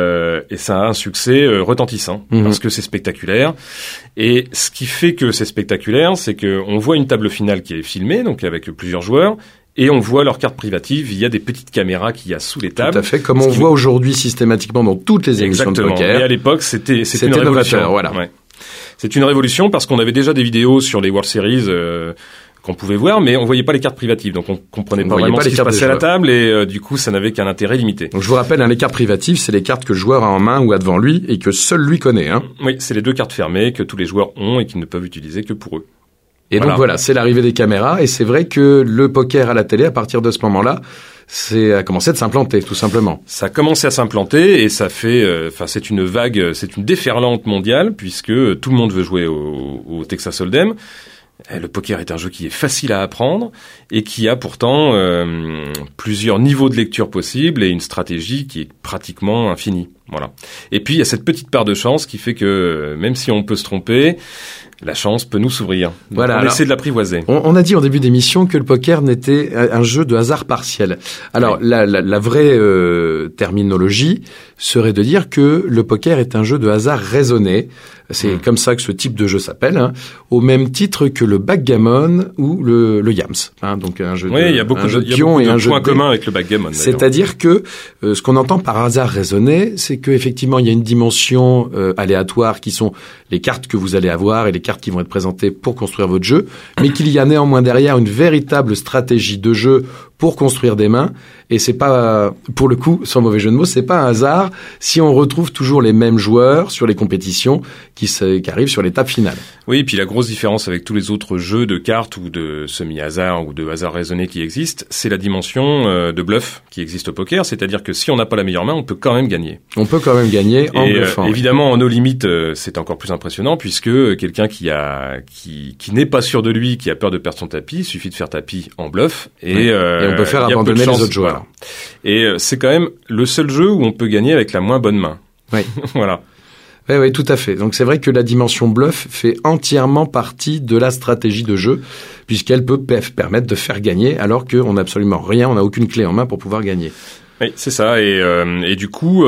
ça a un succès retentissant parce que c'est spectaculaire. Et ce qui fait que c'est spectaculaire, c'est que on voit une table finale qui est filmée, donc avec plusieurs joueurs. Et on voit leurs cartes privatives via des petites caméras qu'il y a sous les tables. Tout à fait, comme on voit aujourd'hui systématiquement dans toutes les émissions de poker. Et à l'époque, c'était une révolution. Voilà. Ouais. C'est une révolution parce qu'on avait déjà des vidéos sur les World Series qu'on pouvait voir, mais on voyait pas les cartes privatives, donc on comprenait pas vraiment ce qui se passait à la table, et du coup, ça n'avait qu'un intérêt limité. Donc je vous rappelle, les cartes privatives, c'est les cartes que le joueur a en main ou a devant lui et que seul lui connaît. Oui, c'est les 2 cartes fermées que tous les joueurs ont et qu'ils ne peuvent utiliser que pour eux. Et donc voilà, c'est l'arrivée des caméras, et c'est vrai que le poker à la télé, à partir de ce moment-là, a commencé de s'implanter, tout simplement. Ça a commencé à s'implanter, et ça fait, c'est une vague, c'est une déferlante mondiale, puisque tout le monde veut jouer au Texas Hold'em. Le poker est un jeu qui est facile à apprendre et qui a pourtant plusieurs niveaux de lecture possibles et une stratégie qui est pratiquement infinie. Voilà. Et puis il y a cette petite part de chance qui fait que même si on peut se tromper, la chance peut nous s'ouvrir. Donc voilà, on essaie de l'apprivoiser. On a dit en début d'émission que le poker n'était un jeu de hasard partiel. Alors oui. la vraie terminologie serait de dire que le poker est un jeu de hasard raisonné. C'est comme ça que ce type de jeu s'appelle, au même titre que le backgammon ou le yams. Donc un jeu de il y a beaucoup de points communs avec le backgammon. C'est-à-dire que ce qu'on entend par hasard raisonné, c'est qu'effectivement il y a une dimension aléatoire qui sont les cartes que vous allez avoir et les cartes qui vont être présentées pour construire votre jeu, mais qu'il y a néanmoins derrière une véritable stratégie de jeu pour construire des mains. Et c'est pas, pour le coup, sans mauvais jeu de mots, c'est pas un hasard si on retrouve toujours les mêmes joueurs sur les compétitions qui arrivent sur l'étape finale. Oui, et puis la grosse différence avec tous les autres jeux de cartes ou de semi-hasard ou de hasard raisonné qui existent, c'est la dimension de bluff qui existe au poker. C'est-à-dire que si on n'a pas la meilleure main, on peut quand même gagner. On peut quand même gagner en bluffant. Évidemment, en no limit, c'est encore plus impressionnant puisque quelqu'un qui n'est pas sûr de lui, qui a peur de perdre son tapis, il suffit de faire tapis en bluff et on peut faire abandonner les autres joueurs. Et c'est quand même le seul jeu où on peut gagner avec la moins bonne main. Oui. Voilà. Oui, tout à fait. Donc c'est vrai que la dimension bluff fait entièrement partie de la stratégie de jeu, puisqu'elle peut permettre de faire gagner, alors qu'on n'a absolument rien, on n'a aucune clé en main pour pouvoir gagner. Oui, c'est ça. Et du coup,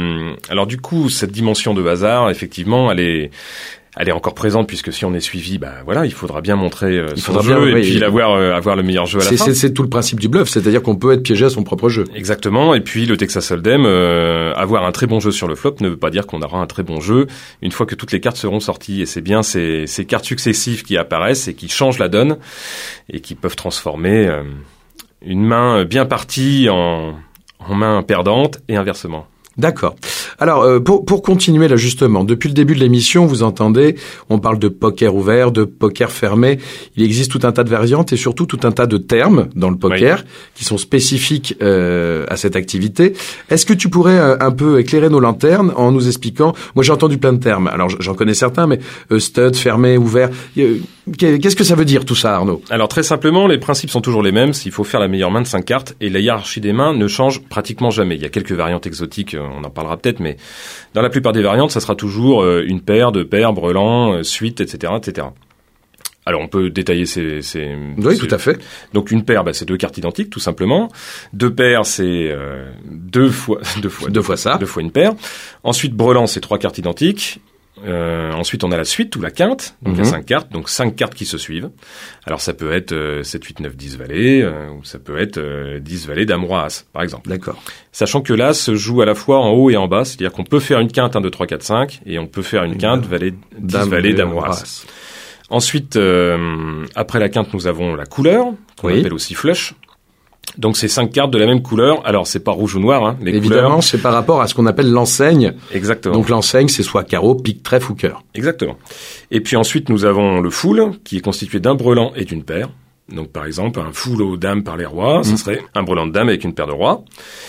cette dimension de hasard, effectivement, elle est encore présente puisque si on est suivi, il faudra bien montrer son jeu et puis avoir le meilleur jeu à la fin. C'est tout le principe du bluff, c'est-à-dire qu'on peut être piégé à son propre jeu. Exactement. Et puis le Texas Hold'em, avoir un très bon jeu sur le flop ne veut pas dire qu'on aura un très bon jeu une fois que toutes les cartes seront sorties. Et c'est bien ces cartes successives qui apparaissent et qui changent la donne et qui peuvent transformer une main bien partie en main perdante et inversement. D'accord. Alors, pour continuer là justement, depuis le début de l'émission, vous entendez, on parle de poker ouvert, de poker fermé. Il existe tout un tas de variantes et surtout tout un tas de termes dans le poker qui sont spécifiques à cette activité. Est-ce que tu pourrais un peu éclairer nos lanternes en nous expliquant, moi j'ai entendu plein de termes, alors j'en connais certains, mais stud, fermé, ouvert, qu'est-ce que ça veut dire tout ça, Arnaud? Alors très simplement, les principes sont toujours les mêmes, il faut faire la meilleure main de 5 cartes et la hiérarchie des mains ne change pratiquement jamais. Il y a quelques variantes exotiques, on en parlera peut-être, mais dans la plupart des variantes, ça sera toujours une paire, 2 paires, brelan, suite, etc., etc. Alors on peut détailler Oui, tout à fait. Donc une paire, c'est 2 cartes identiques, tout simplement. 2 paires, c'est deux fois une paire. Ensuite, brelan, c'est 3 cartes identiques. Ensuite, on a la suite ou la quinte, donc il y a 5 cartes, donc 5 cartes qui se suivent. Alors ça peut être 7, 8, 9, 10 valets, ou ça peut être 10 valets dame, roi, as, par exemple. D'accord. Sachant que l'as se joue à la fois en haut et en bas, c'est-à-dire qu'on peut faire une quinte 1, 2, 3, 4, 5, et on peut faire une quinte valet, 10 valets dame, roi, as. Ensuite, après la quinte, nous avons la couleur, qu'on appelle aussi flush. Donc c'est 5 cartes de la même couleur. Alors c'est pas rouge ou noir, hein, les Évidemment, couleurs. c'est par rapport à ce qu'on appelle l'enseigne. Exactement. Donc l'enseigne, c'est soit carreau, pique, trèfle ou cœur. Exactement. Et puis ensuite, nous avons le full, qui est constitué d'un brelan et d'une paire. Donc par exemple, un full aux dames par les rois, ce serait un brelan de dame avec une paire de rois.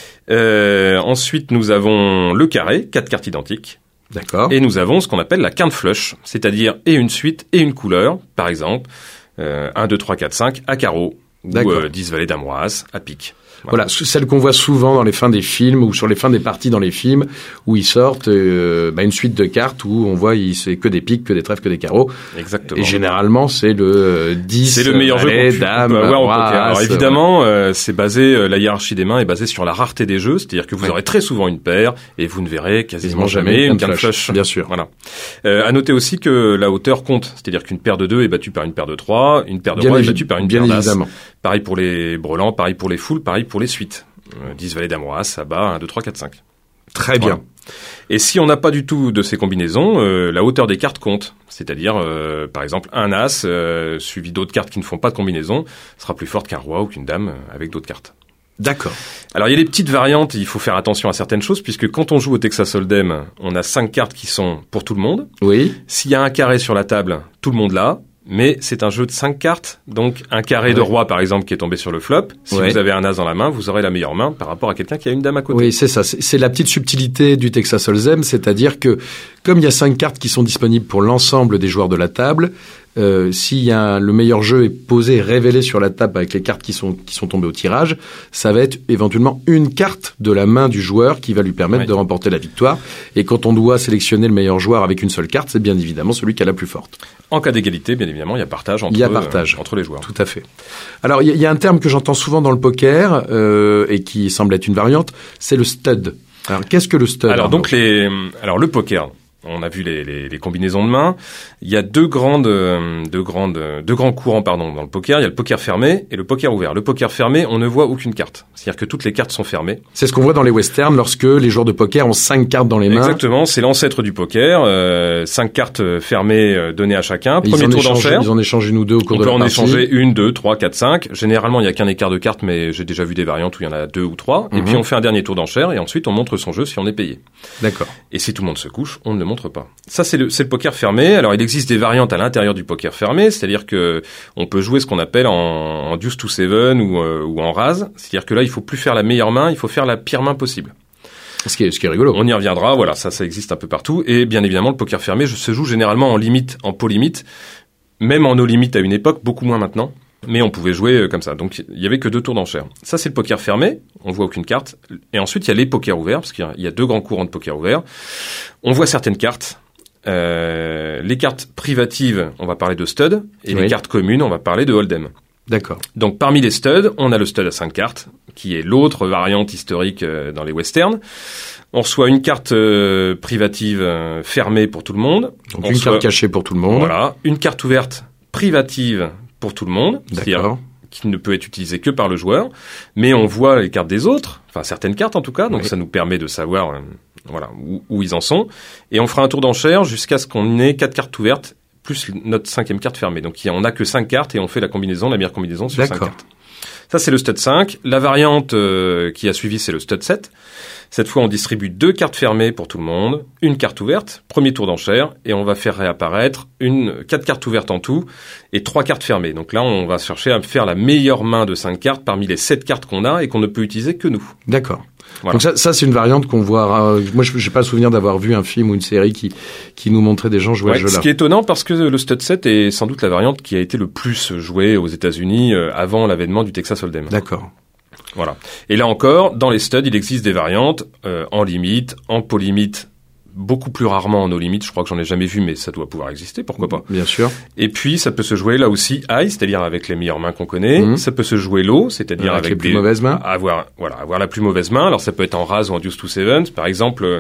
Ensuite, nous avons le carré, 4 cartes identiques. D'accord. Et nous avons ce qu'on appelle la quinte flush, c'est-à-dire et une suite et une couleur. Par exemple, 1, 2, 3, 4, 5 à carreau. Ou 10 valets d'Amoras à pique. Voilà, celle qu'on voit souvent dans les fins des films ou sur les fins des parties dans les films où ils sortent une suite de cartes où on voit c'est que des piques, que des trèfles, que des carreaux. Exactement. Et généralement c'est le 10. C'est le meilleur jeu qu'on peut avoir au poker. Alors évidemment, c'est basé, la hiérarchie des mains est basée sur la rareté des jeux, c'est-à-dire que vous aurez très souvent une paire et vous ne verrez quasiment jamais une quinte flush. Bien sûr. Voilà. À noter aussi que la hauteur compte, c'est-à-dire qu'une paire de 2 est battue par une paire de 3, une paire de rois est battue par une paire d'as. Évidemment. Pareil pour les brelans, pareil pour les foules, pareil pour les suites. 10 valets d'Amoras, à bas, 1, 2, 3, 4, 5. Très bien. Voilà. Et si on n'a pas du tout de ces combinaisons, la hauteur des cartes compte. C'est-à-dire, par exemple, un as suivi d'autres cartes qui ne font pas de combinaison sera plus forte qu'un roi ou qu'une dame avec d'autres cartes. D'accord. Alors, il y a des petites variantes, il faut faire attention à certaines choses, puisque quand on joue au Texas Hold'em, on a 5 cartes qui sont pour tout le monde. Oui. S'il y a un carré sur la table, tout le monde l'a. Mais c'est un jeu de 5 cartes, donc un carré de roi par exemple qui est tombé sur le flop. Si vous avez un as dans la main, vous aurez la meilleure main par rapport à quelqu'un qui a une dame à côté. Oui, c'est ça. C'est la petite subtilité du Texas Hold'em, c'est-à-dire que comme il y a 5 cartes qui sont disponibles pour l'ensemble des joueurs de la table, si le meilleur jeu est posé, révélé sur la table avec les cartes qui sont tombées au tirage, ça va être éventuellement une carte de la main du joueur qui va lui permettre de remporter la victoire. Et quand on doit sélectionner le meilleur joueur avec une seule carte, c'est bien évidemment celui qui a la plus forte. En cas d'égalité, bien évidemment, il y a partage entre les joueurs. Tout à fait. Alors, il y a un terme que j'entends souvent dans le poker et qui semble être une variante, c'est le stud. Alors, qu'est-ce que le stud? Alors, le poker. On a vu les combinaisons de mains. Il y a deux grands courants, dans le poker. Il y a le poker fermé et le poker ouvert. Le poker fermé, on ne voit aucune carte. C'est-à-dire que toutes les cartes sont fermées. C'est ce qu'on voit dans les westerns lorsque les joueurs de poker ont 5 cartes dans les mains. Exactement. C'est l'ancêtre du poker. 5 cartes fermées données à chacun. Premier tour d'enchère. Ils en échangent une ou deux au cours de la partie. On peut en échanger 1, 2, 3, 4, 5. Généralement, il n'y a qu'un écart de cartes, mais j'ai déjà vu des variantes où il y en a 2 ou 3. Et puis, on fait un dernier tour d'enchère et ensuite, on montre son jeu si on est payé. D'accord. Et si tout le monde se couche, on ne le montre pas. Ça, c'est le poker fermé. Alors, il existe des variantes à l'intérieur du poker fermé, c'est-à-dire que on peut jouer ce qu'on appelle en deuce to seven ou en rase. C'est-à-dire que là, il faut plus faire la meilleure main, il faut faire la pire main possible. Ce qui est rigolo. On y reviendra. Voilà, ça existe un peu partout. Et bien évidemment, le poker fermé se joue généralement en limite, en pot limite, même en no limite à une époque, beaucoup moins maintenant. Mais on pouvait jouer comme ça. Donc, il y avait que 2 tours d'enchère. Ça, c'est le poker fermé. On voit aucune carte. Et ensuite, il y a les pokers ouverts, parce qu'il y a 2 grands courants de poker ouverts. On voit certaines cartes. Les cartes privatives, on va parler de stud. Et les cartes communes, on va parler de hold'em. D'accord. Donc, parmi les studs, on a le stud à 5 cartes, qui est l'autre variante historique dans les westerns. On reçoit une carte privative fermée pour tout le monde. Donc, une carte cachée pour tout le monde. Voilà. Une carte ouverte privative pour tout le monde, c'est-à-dire qui ne peut être utilisée que par le joueur, mais on voit les cartes des autres, enfin certaines cartes en tout cas, donc ça nous permet de savoir où ils en sont, et on fera un tour d'enchère jusqu'à ce qu'on ait 4 cartes ouvertes, plus notre 5e carte fermée. Donc on n'a que 5 cartes et on fait la meilleure combinaison sur 5 cartes. Ça, c'est le stud 5. La variante qui a suivi, c'est le stud 7. Cette fois, on distribue 2 cartes fermées pour tout le monde, une carte ouverte, premier tour d'enchère, et on va faire réapparaître 4 cartes ouvertes en tout et 3 cartes fermées. Donc là, on va chercher à faire la meilleure main de 5 cartes parmi les 7 cartes qu'on a et qu'on ne peut utiliser que nous. D'accord. Voilà. Donc ça c'est une variante qu'on voit. Moi, j'ai pas le souvenir d'avoir vu un film ou une série qui nous montrait des gens jouer à ce jeu-là. Ce qui est étonnant parce que le stud 7 est sans doute la variante qui a été le plus jouée aux États-Unis avant l'avènement du Texas Hold'em. D'accord. Voilà. Et là encore, dans les studs, il existe des variantes en limite, en pot limite, beaucoup plus rarement en no limite. Je crois que j'en ai jamais vu, mais ça doit pouvoir exister. Pourquoi pas? Bien sûr. Et puis, ça peut se jouer là aussi high, c'est-à-dire avec les meilleures mains qu'on connaît. Ça peut se jouer low, c'est-à-dire avec les plus mauvaises mains. Avoir la plus mauvaise main. Alors, ça peut être en raise ou en deuce to seven. Par exemple,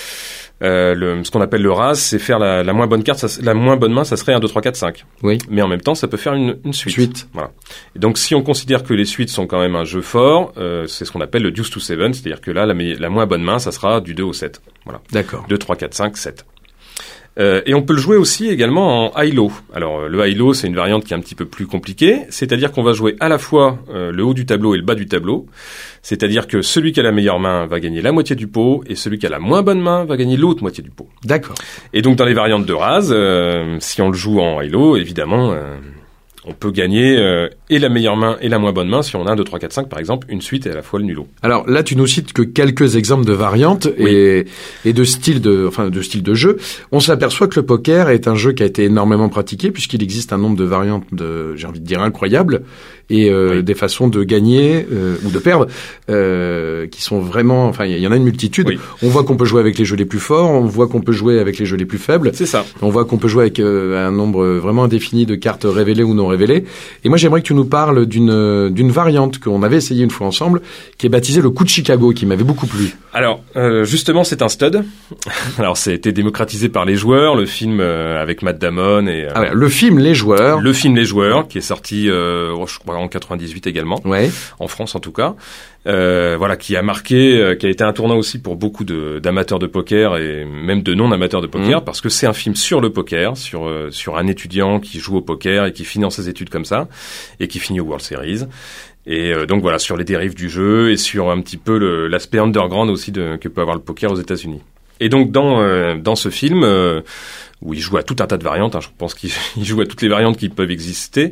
ce qu'on appelle le raise, c'est faire la moins bonne carte, la moins bonne main, ça serait 1, 2, 3, 4, 5. Oui. Mais en même temps, ça peut faire une suite. Voilà. Et donc, si on considère que les suites sont quand même un jeu fort, c'est ce qu'on appelle le deuce to seven, c'est-à-dire que là, la moins bonne main, ça sera du 2 au 7. Voilà. D'accord. 2, 3, 4, 5, 7. Et on peut le jouer aussi également en high-low. Alors le high-low, c'est une variante qui est un petit peu plus compliquée, c'est-à-dire qu'on va jouer à la fois le haut du tableau et le bas du tableau, c'est-à-dire que celui qui a la meilleure main va gagner la moitié du pot et celui qui a la moins bonne main va gagner l'autre moitié du pot. D'accord. Et donc dans les variantes de Raz, si on le joue en high-low, évidemment, on peut gagner et la meilleure main et la moins bonne main si on a 1, 2, 3, 4, 5 par exemple, une suite et à la fois le nulot. Alors là, tu nous cites que quelques exemples de variantes et de styles de jeu. On s'aperçoit que le poker est un jeu qui a été énormément pratiqué puisqu'il existe un nombre de variantes j'ai envie de dire incroyables et des façons de gagner ou de perdre qui sont vraiment, enfin il y en a une multitude. Oui. On voit qu'on peut jouer avec les jeux les plus forts, on voit qu'on peut jouer avec les jeux les plus faibles. C'est ça. On voit qu'on peut jouer avec un nombre vraiment indéfini de cartes révélées ou non révélées. Et moi j'aimerais que tu nous parles d'une variante qu'on avait essayé une fois ensemble, qui est baptisée le coup de Chicago, qui m'avait beaucoup plu. Alors justement c'est un stud. Alors ça a été démocratisé par les joueurs, le film avec Matt Damon et le film Les Joueurs. Le film Les Joueurs qui est sorti je crois en 98 également. Ouais. En France en tout cas. Voilà, qui a marqué, qui a été un tournant aussi pour beaucoup d'amateurs de poker et même de non-amateurs de poker, parce que c'est un film sur le poker, sur un étudiant qui joue au poker et qui finance ses études comme ça, et qui finit au World Series. Et donc voilà, sur les dérives du jeu et sur un petit peu l'aspect underground aussi que peut avoir le poker aux États-Unis. Et donc dans ce film, où il joue à tout un tas de variantes, je pense qu'il joue à toutes les variantes qui peuvent exister,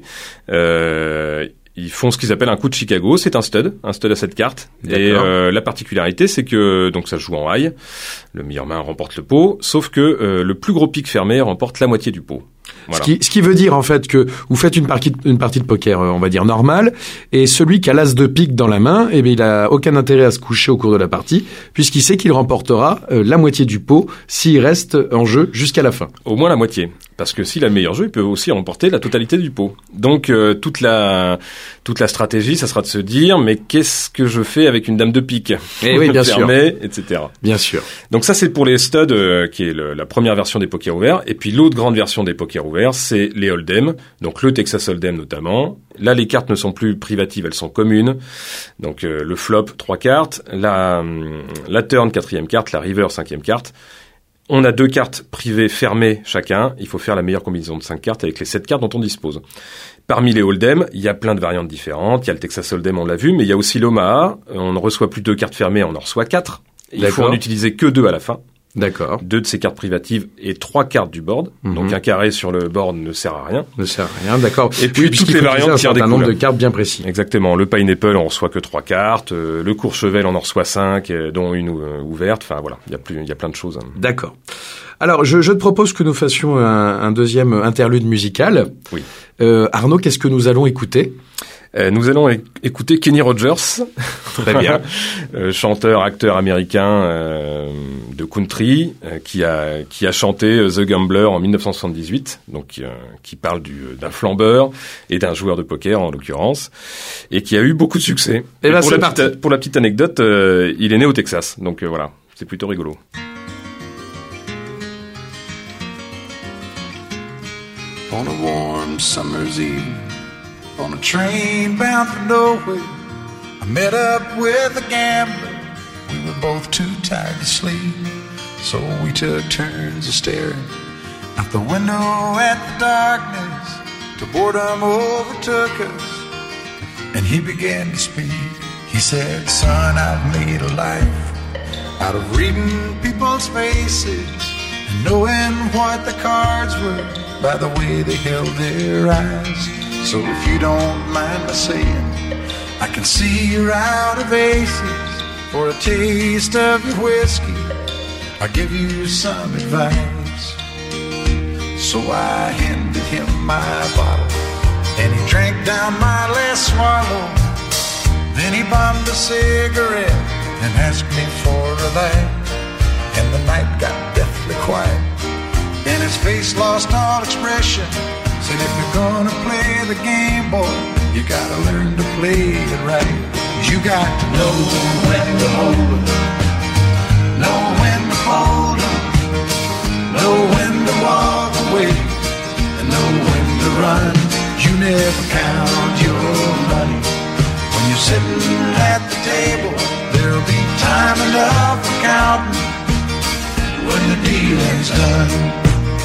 ils font ce qu'ils appellent un coup de Chicago. C'est un stud à 7 cartes. D'accord. Et la particularité, c'est que donc ça se joue en high. Le meilleur main remporte le pot, sauf que le plus gros pic fermé remporte la moitié du pot. Voilà. Ce qui veut dire en fait que vous faites une partie de poker, on va dire normale, et celui qui a l'as de pique dans la main, eh bien il a aucun intérêt à se coucher au cours de la partie, puisqu'il sait qu'il remportera la moitié du pot s'il reste en jeu jusqu'à la fin. Au moins la moitié, parce que s'il a le meilleur jeu, il peut aussi remporter la totalité du pot. Donc toute la stratégie, ça sera de se dire mais qu'est-ce que je fais avec une dame de pique ? Eh oui, bien sûr, etc. Bien sûr. Donc ça c'est pour les studs, qui est la première version des pokers ouverts, et puis l'autre grande version des pokers ouverts, c'est les Hold'em, donc le Texas Hold'em notamment. Là, les cartes ne sont plus privatives, elles sont communes. Donc le flop, 3 cartes, la turn, 4e carte, la river, 5e carte. On a 2 cartes privées fermées chacun. Il faut faire la meilleure combinaison de 5 cartes avec les 7 cartes dont on dispose. Parmi les Hold'em, il y a plein de variantes différentes. Il y a le Texas Hold'em, on l'a vu, mais il y a aussi l'Omaha. On ne reçoit plus 2 cartes fermées, on en reçoit 4. Il faut en utiliser que 2 à la fin. D'accord. 2 de ces cartes privatives et 3 cartes du board. Donc un carré sur le board ne sert à rien. Ne sert à rien, d'accord. Et puis toutes les variantes tirent des un nombre de cartes bien précis. Exactement. Le Pineapple, on reçoit que 3 cartes. Le Courchevel, on en reçoit 5, dont une ouverte. Enfin voilà, il y a plein de choses. D'accord. Alors je te propose que nous fassions un deuxième interlude musical. Oui. Arnaud, qu'est-ce que nous allons écouter ? Nous allons écouter Kenny Rogers. Très bien. Chanteur, acteur américain de country qui a chanté The Gambler en 1978, donc qui parle d'un flambeur et d'un joueur de poker en l'occurrence, et qui a eu beaucoup de succès. Et là, pour la petite anecdote, il est né au Texas, donc voilà, c'est plutôt rigolo. On a warm summer's eve, on a train bound for nowhere, I met up with a gambler. We were both too tired to sleep, so we took turns of staring out the window at the darkness till boredom overtook us, and he began to speak. He said, son, I've made a life out of reading people's faces and knowing what the cards were by the way they held their eyes. So if you don't mind my saying, I can see you're out of aces. For a taste of your whiskey, I'll give you some advice. So I handed him my bottle, and he drank down my last swallow. Then he bummed a cigarette and asked me for a light. And the night got deathly quiet, and his face lost all expression. Said, if you're gonna play the game, boy, you gotta learn to play it right. You got to know when to hold 'em, know when to fold 'em, know when to walk away, and know when to run. You never count your money when you're sitting at the table. There'll be time enough for counting when the dealing's done.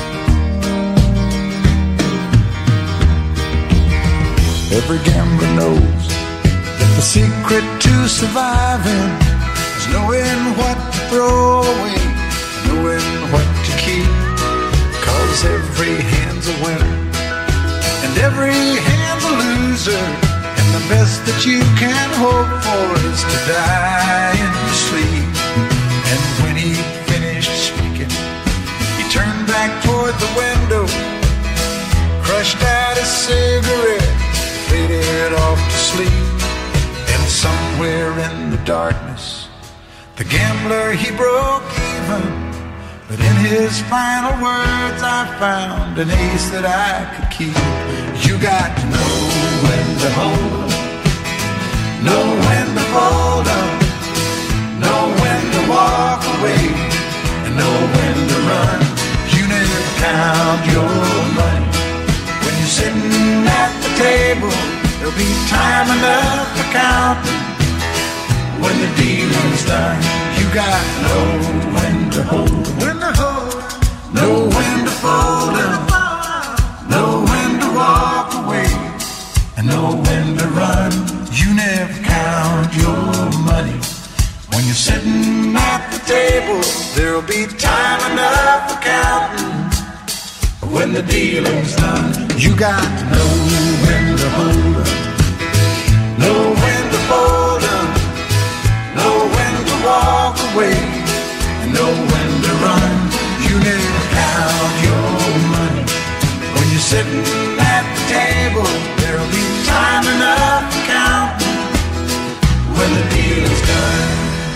every gambler knows that the secret to surviving is knowing what to throw away, knowing what to keep. 'Cause every hand's a winner and every hand's a loser, and the best that you can hope for is to die in your sleep. And when he finished speaking, he turned back toward the window, crushed out his cigarette, faded off to sleep. And somewhere in the darkness, the gambler, he broke even. But in his final words, I found an ace that I could keep. You got to know when to hold up, know when to fold up, know when to walk away, and know when to run. You never count your money. When you're sitting at the table, there'll be time enough for counting. When the dealing's done, you got to know when to hold up, when to hold up, know when to fold up, know when to walk away, and know when to run. You never count your money. When you're sitting at the table, there'll be time enough for counting. When the dealing's done, you got to know when to hold up, know when to fold up, know when to walk away, and know when to run. You never count your money. When you're sitting at the table, there'll be time enough for counting. When the dealing's done.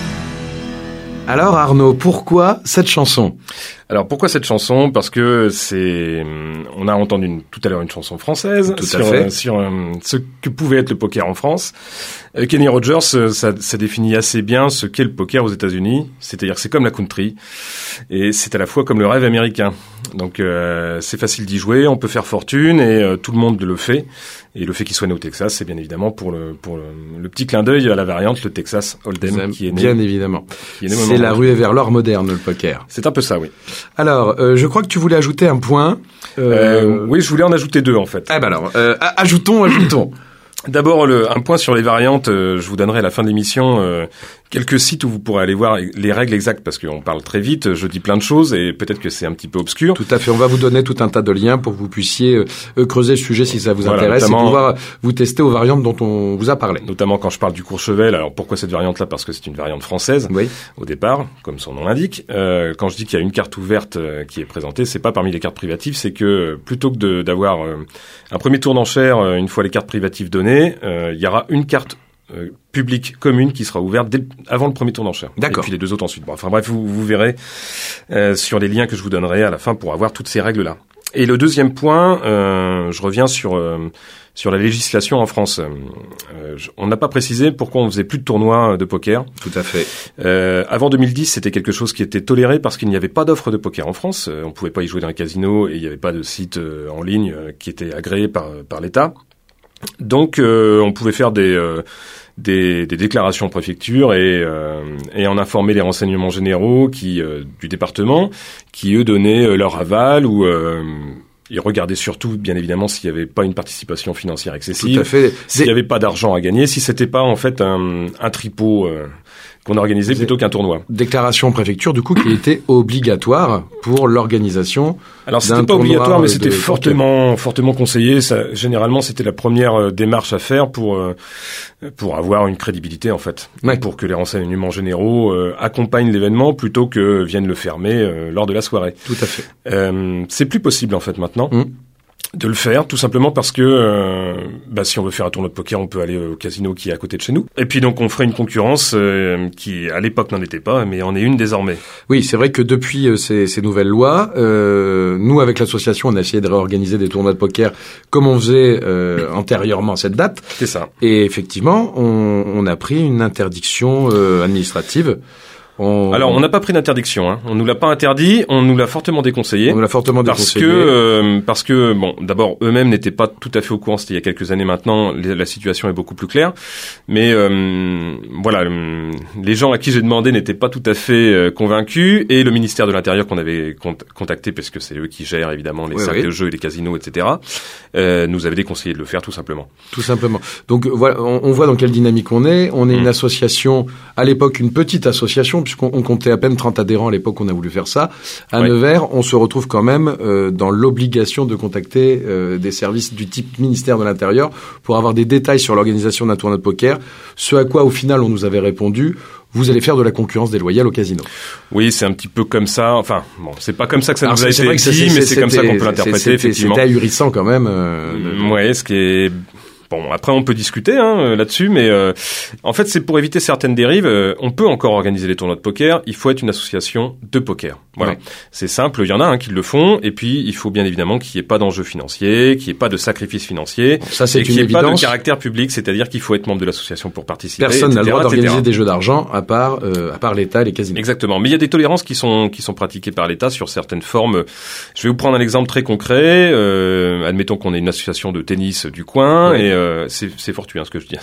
Alors Arnaud, pourquoi cette chanson ? Alors pourquoi cette chanson ? Parce que on a entendu tout à l'heure une chanson française sur ce que pouvait être le poker en France. Kenny Rogers, ça définit assez bien ce qu'est le poker aux États-Unis. C'est-à-dire que c'est comme la country et c'est à la fois comme le rêve américain. Donc c'est facile d'y jouer, on peut faire fortune et tout le monde le fait. Et le fait qu'il soit né au Texas, c'est bien évidemment pour le petit clin d'œil à la variante, le Texas Hold'em, qui est né. Bien évidemment. C'est la ruée vers l'or moderne, le poker. C'est un peu ça, oui. Alors, je crois que tu voulais ajouter un point. Oui, je voulais en ajouter deux, en fait. Ah ben alors, ajoutons. D'abord, un point sur les variantes. Je vous donnerai à la fin de l'émission quelques sites où vous pourrez aller voir les règles exactes, parce qu'on parle très vite, je dis plein de choses et peut-être que c'est un petit peu obscur. Tout à fait, on va vous donner tout un tas de liens pour que vous puissiez creuser le sujet si ça vous intéresse et pouvoir vous tester aux variantes dont on vous a parlé. Notamment quand je parle du Courchevel. Alors pourquoi cette variante-là ? Parce que c'est une variante française, oui, au départ, comme son nom l'indique. Quand je dis qu'il y a une carte ouverte qui est présentée, c'est pas parmi les cartes privatives, c'est que plutôt que d'avoir un premier tour d'enchère une fois les cartes privatives données, il y aura une carte publique commune qui sera ouverte avant le premier tour d'enchère. D'accord. Et puis les deux autres ensuite. Bon, enfin bref, vous verrez sur les liens que je vous donnerai à la fin pour avoir toutes ces règles-là. Et le deuxième point, je reviens sur la législation en France. On n'a pas précisé pourquoi on faisait plus de tournois de poker. Tout à fait. Avant 2010, c'était quelque chose qui était toléré parce qu'il n'y avait pas d'offre de poker en France. On pouvait pas y jouer dans un casino et il n'y avait pas de site en ligne qui était agréé par l'État. Donc, on pouvait faire des déclarations en préfecture et en informer les renseignements généraux du département qui eux donnaient leur aval ou ils regardaient surtout, bien évidemment, s'il n'y avait pas une participation financière excessive, tout à fait. S'il n'y avait pas d'argent à gagner, si c'était pas en fait un tripot qu'on organisait plutôt qu'un tournoi. Déclaration en préfecture, du coup, qui était obligatoire pour l'organisation. Alors, c'était pas obligatoire, mais c'était fortement conseillé. Ça, généralement, c'était la première démarche à faire pour avoir une crédibilité, en fait. Ouais. Pour que les renseignements généraux accompagnent l'événement plutôt que viennent le fermer lors de la soirée. Tout à fait. C'est plus possible, en fait, maintenant. De le faire, tout simplement parce que si on veut faire un tournoi de poker, on peut aller au casino qui est à côté de chez nous. Et puis donc on ferait une concurrence qui à l'époque n'en était pas, mais en est une désormais. Oui, c'est vrai que depuis ces nouvelles lois, nous avec l'association, on a essayé de réorganiser des tournois de poker comme on faisait antérieurement à cette date. C'est ça. Et effectivement, on a pris une interdiction administrative Alors, on n'a pas pris d'interdiction. Hein. On nous l'a pas interdit, on nous l'a fortement déconseillé. On nous l'a fortement déconseillé. Parce que, bon, d'abord, eux-mêmes n'étaient pas tout à fait au courant. C'était il y a quelques années maintenant. La situation est beaucoup plus claire. Mais voilà, les gens à qui j'ai demandé n'étaient pas tout à fait convaincus. Et le ministère de l'Intérieur qu'on avait contacté, parce que c'est eux qui gèrent évidemment les salles de jeux et les casinos, etc., nous avait déconseillé de le faire tout simplement. Tout simplement. Donc voilà, on voit dans quelle dynamique on est. On est une association, à l'époque une petite association, puisqu'on comptait à peine 30 adhérents à l'époque où on a voulu faire ça. À Nevers, on se retrouve quand même dans l'obligation de contacter des services du type ministère de l'Intérieur pour avoir des détails sur l'organisation d'un tournoi de poker, ce à quoi au final on nous avait répondu: vous allez faire de la concurrence déloyale au casino. Oui, c'est un petit peu comme ça. Enfin, bon, c'est pas comme ça que ça nous a été dit, mais c'est comme ça qu'on peut l'interpréter, effectivement. C'était ahurissant quand même. Ouais, ce qui est... Bon, après on peut discuter là-dessus, mais en fait c'est pour éviter certaines dérives. On peut encore organiser les tournois de poker. Il faut être une association de poker. Voilà, c'est simple. Il y en a qui le font, et puis il faut bien évidemment qu'il n'y ait pas d'enjeu financier, qu'il n'y ait pas de sacrifice financier, ça c'est et qu'il n'y ait pas de caractère public, c'est-à-dire qu'il faut être membre de l'association pour participer. Personne n'a le droit d'organiser des jeux d'argent à part l'État et les casinos. Exactement. Mais il y a des tolérances qui sont pratiquées par l'État sur certaines formes. Je vais vous prendre un exemple très concret. Admettons qu'on est une association de tennis du coin et c'est fortuit ce que je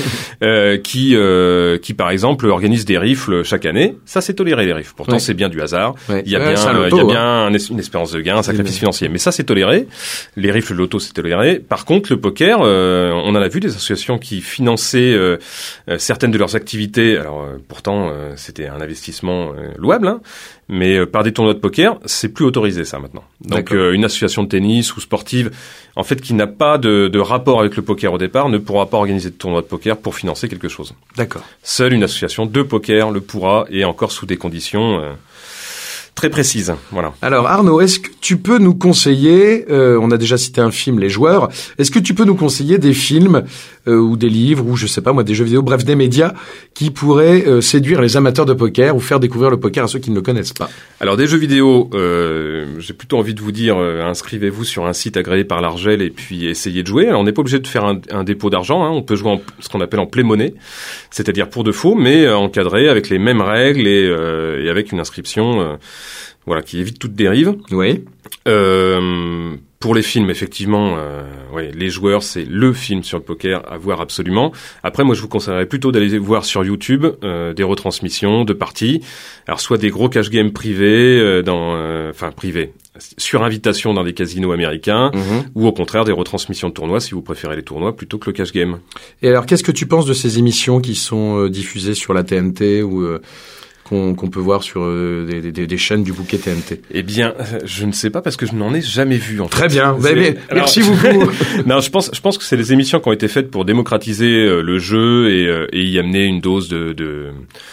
dis, qui par exemple organise des rifles chaque année. Ça c'est toléré, les rifles. Pourtant c'est bien du hasard. Il y a bien une espérance de gain, un sacrifice financier. Mais ça c'est toléré. Les rifles de l'auto c'est toléré. Par contre le poker, on en a vu des associations qui finançaient certaines de leurs activités. Alors pourtant c'était un investissement louable, hein. Mais par des tournois de poker, c'est plus autorisé ça maintenant. Donc une association de tennis ou sportive, en fait, qui n'a pas de rapport avec le poker au départ, ne pourra pas organiser de tournoi de poker pour financer quelque chose. D'accord. Seule une association de poker le pourra, et encore sous des conditions très précises. Voilà. Alors Arnaud, est-ce que tu peux nous conseiller, on a déjà cité un film, Les Joueurs, est-ce que tu peux nous conseiller des films ou des livres ou je sais pas moi des jeux vidéo, bref des médias qui pourraient séduire les amateurs de poker ou faire découvrir le poker à ceux qui ne le connaissent pas? Alors des jeux vidéo, j'ai plutôt envie de vous dire inscrivez-vous sur un site agréé par l'Argel et puis essayez de jouer. Alors on n'est pas obligé de faire un dépôt d'argent, hein. On peut jouer ce qu'on appelle en play money, c'est-à-dire pour de faux, mais encadré avec les mêmes règles et avec une inscription voilà, qui évite toute dérive. Oui. Pour les films, effectivement, Les Joueurs, c'est le film sur le poker à voir absolument. Après, moi, je vous conseillerais plutôt d'aller voir sur YouTube des retransmissions de parties. Alors, soit des gros cash games privés, privés, sur invitation dans des casinos américains, ou au contraire des retransmissions de tournois, si vous préférez les tournois plutôt que le cash game. Et alors, qu'est-ce que tu penses de ces émissions qui sont diffusées sur la TNT ou qu'on peut voir sur des chaînes du bouquet TNT? Eh bien, je ne sais pas parce que je n'en ai jamais vu. Très bien, merci beaucoup. Non, je pense que c'est les émissions qui ont été faites pour démocratiser le jeu et y amener une dose de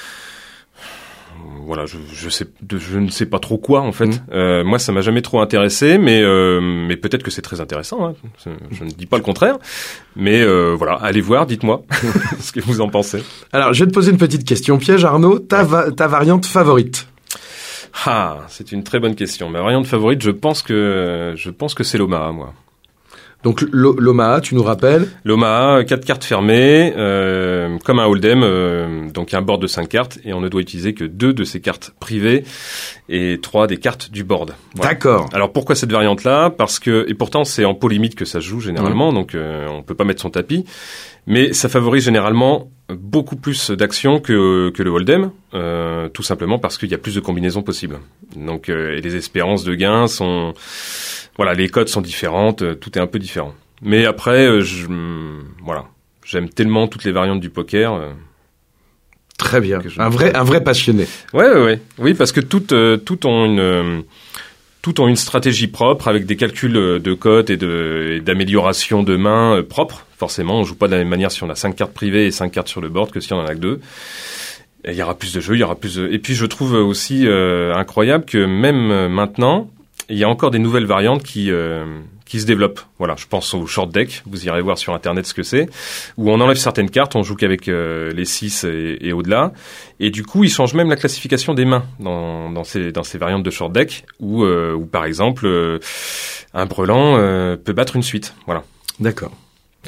voilà, je ne sais pas trop quoi en fait. Moi, ça m'a jamais trop intéressé, mais peut-être que c'est très intéressant. Hein. Je ne dis pas le contraire, mais voilà, allez voir, dites-moi ce que vous en pensez. Alors, je vais te poser une petite question piège, Arnaud. Ta variante favorite? Ah, c'est une très bonne question. Ma variante favorite, je pense que c'est l'Omaha, moi. Donc l'Omaha, tu nous rappelles? L'Omaha, 4 cartes fermées, comme un hold'em, donc un board de 5 cartes, et on ne doit utiliser que 2 de ces cartes privées et 3 des cartes du board. Voilà. D'accord. Alors pourquoi cette variante-là? Parce que, et pourtant c'est en pot limite que ça se joue généralement, donc on peut pas mettre son tapis, mais ça favorise généralement beaucoup plus d'actions que le hold'em, tout simplement parce qu'il y a plus de combinaisons possibles. Donc et les espérances de gains sont... Voilà, les codes sont différentes, tout est un peu différent. Mais après, j'aime tellement toutes les variantes du poker. Très bien. Un vrai passionné. Ouais. Oui, parce que toutes ont une stratégie propre avec des calculs de cotes et d'amélioration de main propres. Forcément, on joue pas de la même manière si on a 5 cartes privées et 5 cartes sur le board que si on en a que 2. Et il y aura plus de jeux, Et puis je trouve aussi incroyable que même maintenant, il y a encore des nouvelles variantes qui se développent. Voilà, je pense au short deck, vous irez voir sur internet ce que c'est, où on enlève certaines cartes, on joue qu'avec les 6 et au-delà, et du coup ils changent même la classification des mains dans ces variantes de short deck, où par exemple un brelan peut battre une suite. Voilà. D'accord.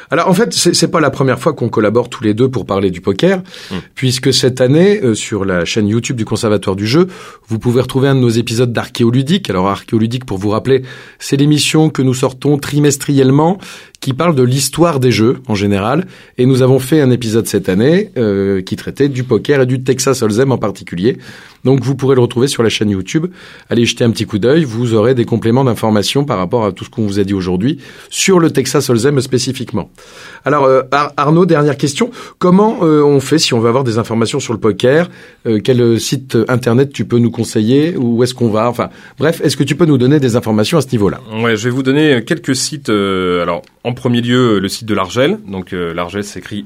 Alors en fait, c'est pas la première fois qu'on collabore tous les deux pour parler du poker, puisque cette année, sur la chaîne YouTube du Conservatoire du jeu, vous pouvez retrouver un de nos épisodes d'Archéoludique. Alors Archéoludique, pour vous rappeler, c'est l'émission que nous sortons trimestriellement, qui parle de l'histoire des jeux en général, et nous avons fait un épisode cette année qui traitait du poker et du Texas Hold'em en particulier. Donc vous pourrez le retrouver sur la chaîne YouTube. Allez jeter un petit coup d'œil, vous aurez des compléments d'informations par rapport à tout ce qu'on vous a dit aujourd'hui sur le Texas Hold'em spécifiquement. Alors Arnaud, dernière question, comment on fait si on veut avoir des informations sur le poker? Quel site internet tu peux nous conseiller? Où est-ce qu'on va? Enfin bref, est-ce que tu peux nous donner des informations à ce niveau-là? Ouais, je vais vous donner quelques sites. Alors en premier lieu, le site de l'Argel. Donc l'Argel s'écrit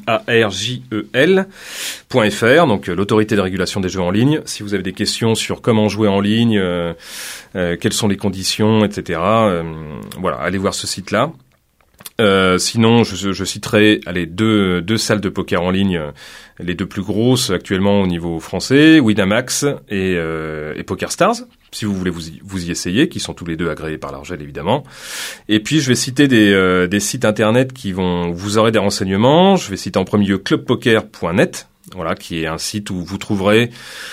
ARJEL.fr, donc l'autorité de régulation des jeux en ligne. Si vous avez des questions sur comment jouer en ligne, quelles sont les conditions, etc. Voilà, allez voir ce site-là. Sinon, je citerai deux salles de poker en ligne, les deux plus grosses actuellement au niveau français, Winamax et PokerStars, si vous voulez vous y essayer, qui sont tous les deux agréés par l'Argel évidemment. Et puis je vais citer des sites internet vous aurez des renseignements. Je vais citer en premier lieu clubpoker.net, voilà, qui est un site où vous trouverez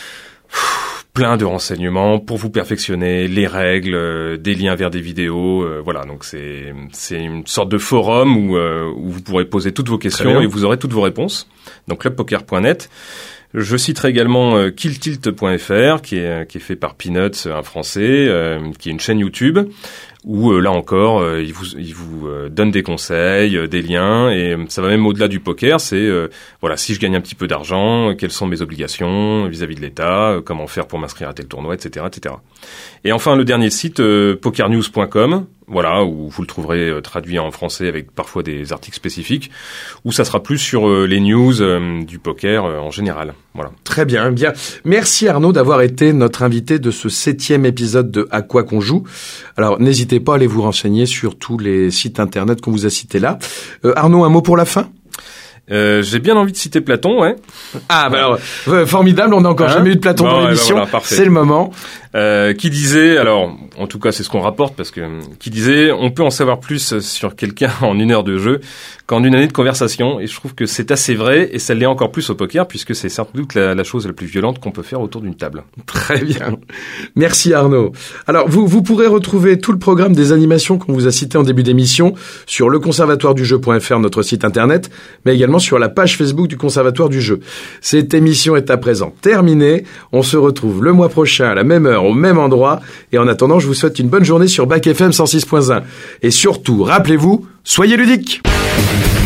plein de renseignements pour vous perfectionner, les règles, des liens vers des vidéos, voilà. Donc c'est une sorte de forum où vous pourrez poser toutes vos questions et vous aurez toutes vos réponses. Donc clubpoker.net. Je citerai également killtilt.fr qui est fait par Peanuts, un Français, qui est une chaîne YouTube où là encore il vous donne des conseils, des liens, et ça va même au-delà du poker. C'est voilà, si je gagne un petit peu d'argent, quelles sont mes obligations vis-à-vis de l'État, comment faire pour m'inscrire à tel tournoi, etc., etc. Et enfin le dernier site, pokernews.com, voilà, où vous le trouverez traduit en français avec parfois des articles spécifiques, où ça sera plus sur les news du poker en général. Voilà. Très bien, bien. Merci Arnaud d'avoir été notre invité de ce 7e épisode de À quoi qu'on joue. Alors n'hésitez pas à aller vous renseigner sur tous les sites internet qu'on vous a cités là. Arnaud, un mot pour la fin? J'ai bien envie de citer Platon, ouais. Ah, bah alors, formidable, on n'a encore jamais eu de Platon dans l'émission. Bah voilà, c'est le moment. Qui disait, alors, en tout cas, c'est ce qu'on rapporte, parce que, qui disait, on peut en savoir plus sur quelqu'un en 1 heure de jeu qu'en 1 année de conversation. Et je trouve que c'est assez vrai, et ça l'est encore plus au poker, puisque c'est sans doute la chose la plus violente qu'on peut faire autour d'une table. Très bien. Merci Arnaud. Alors, vous pourrez retrouver tout le programme des animations qu'on vous a citées en début d'émission sur leconservatoiredujeu.fr, notre site internet, mais également sur la page Facebook du Conservatoire du jeu. Cette émission est à présent terminée. On se retrouve le mois prochain à la même heure, au même endroit. Et en attendant, je vous souhaite une bonne journée sur Bac FM 106.1. Et surtout, rappelez-vous, soyez ludiques!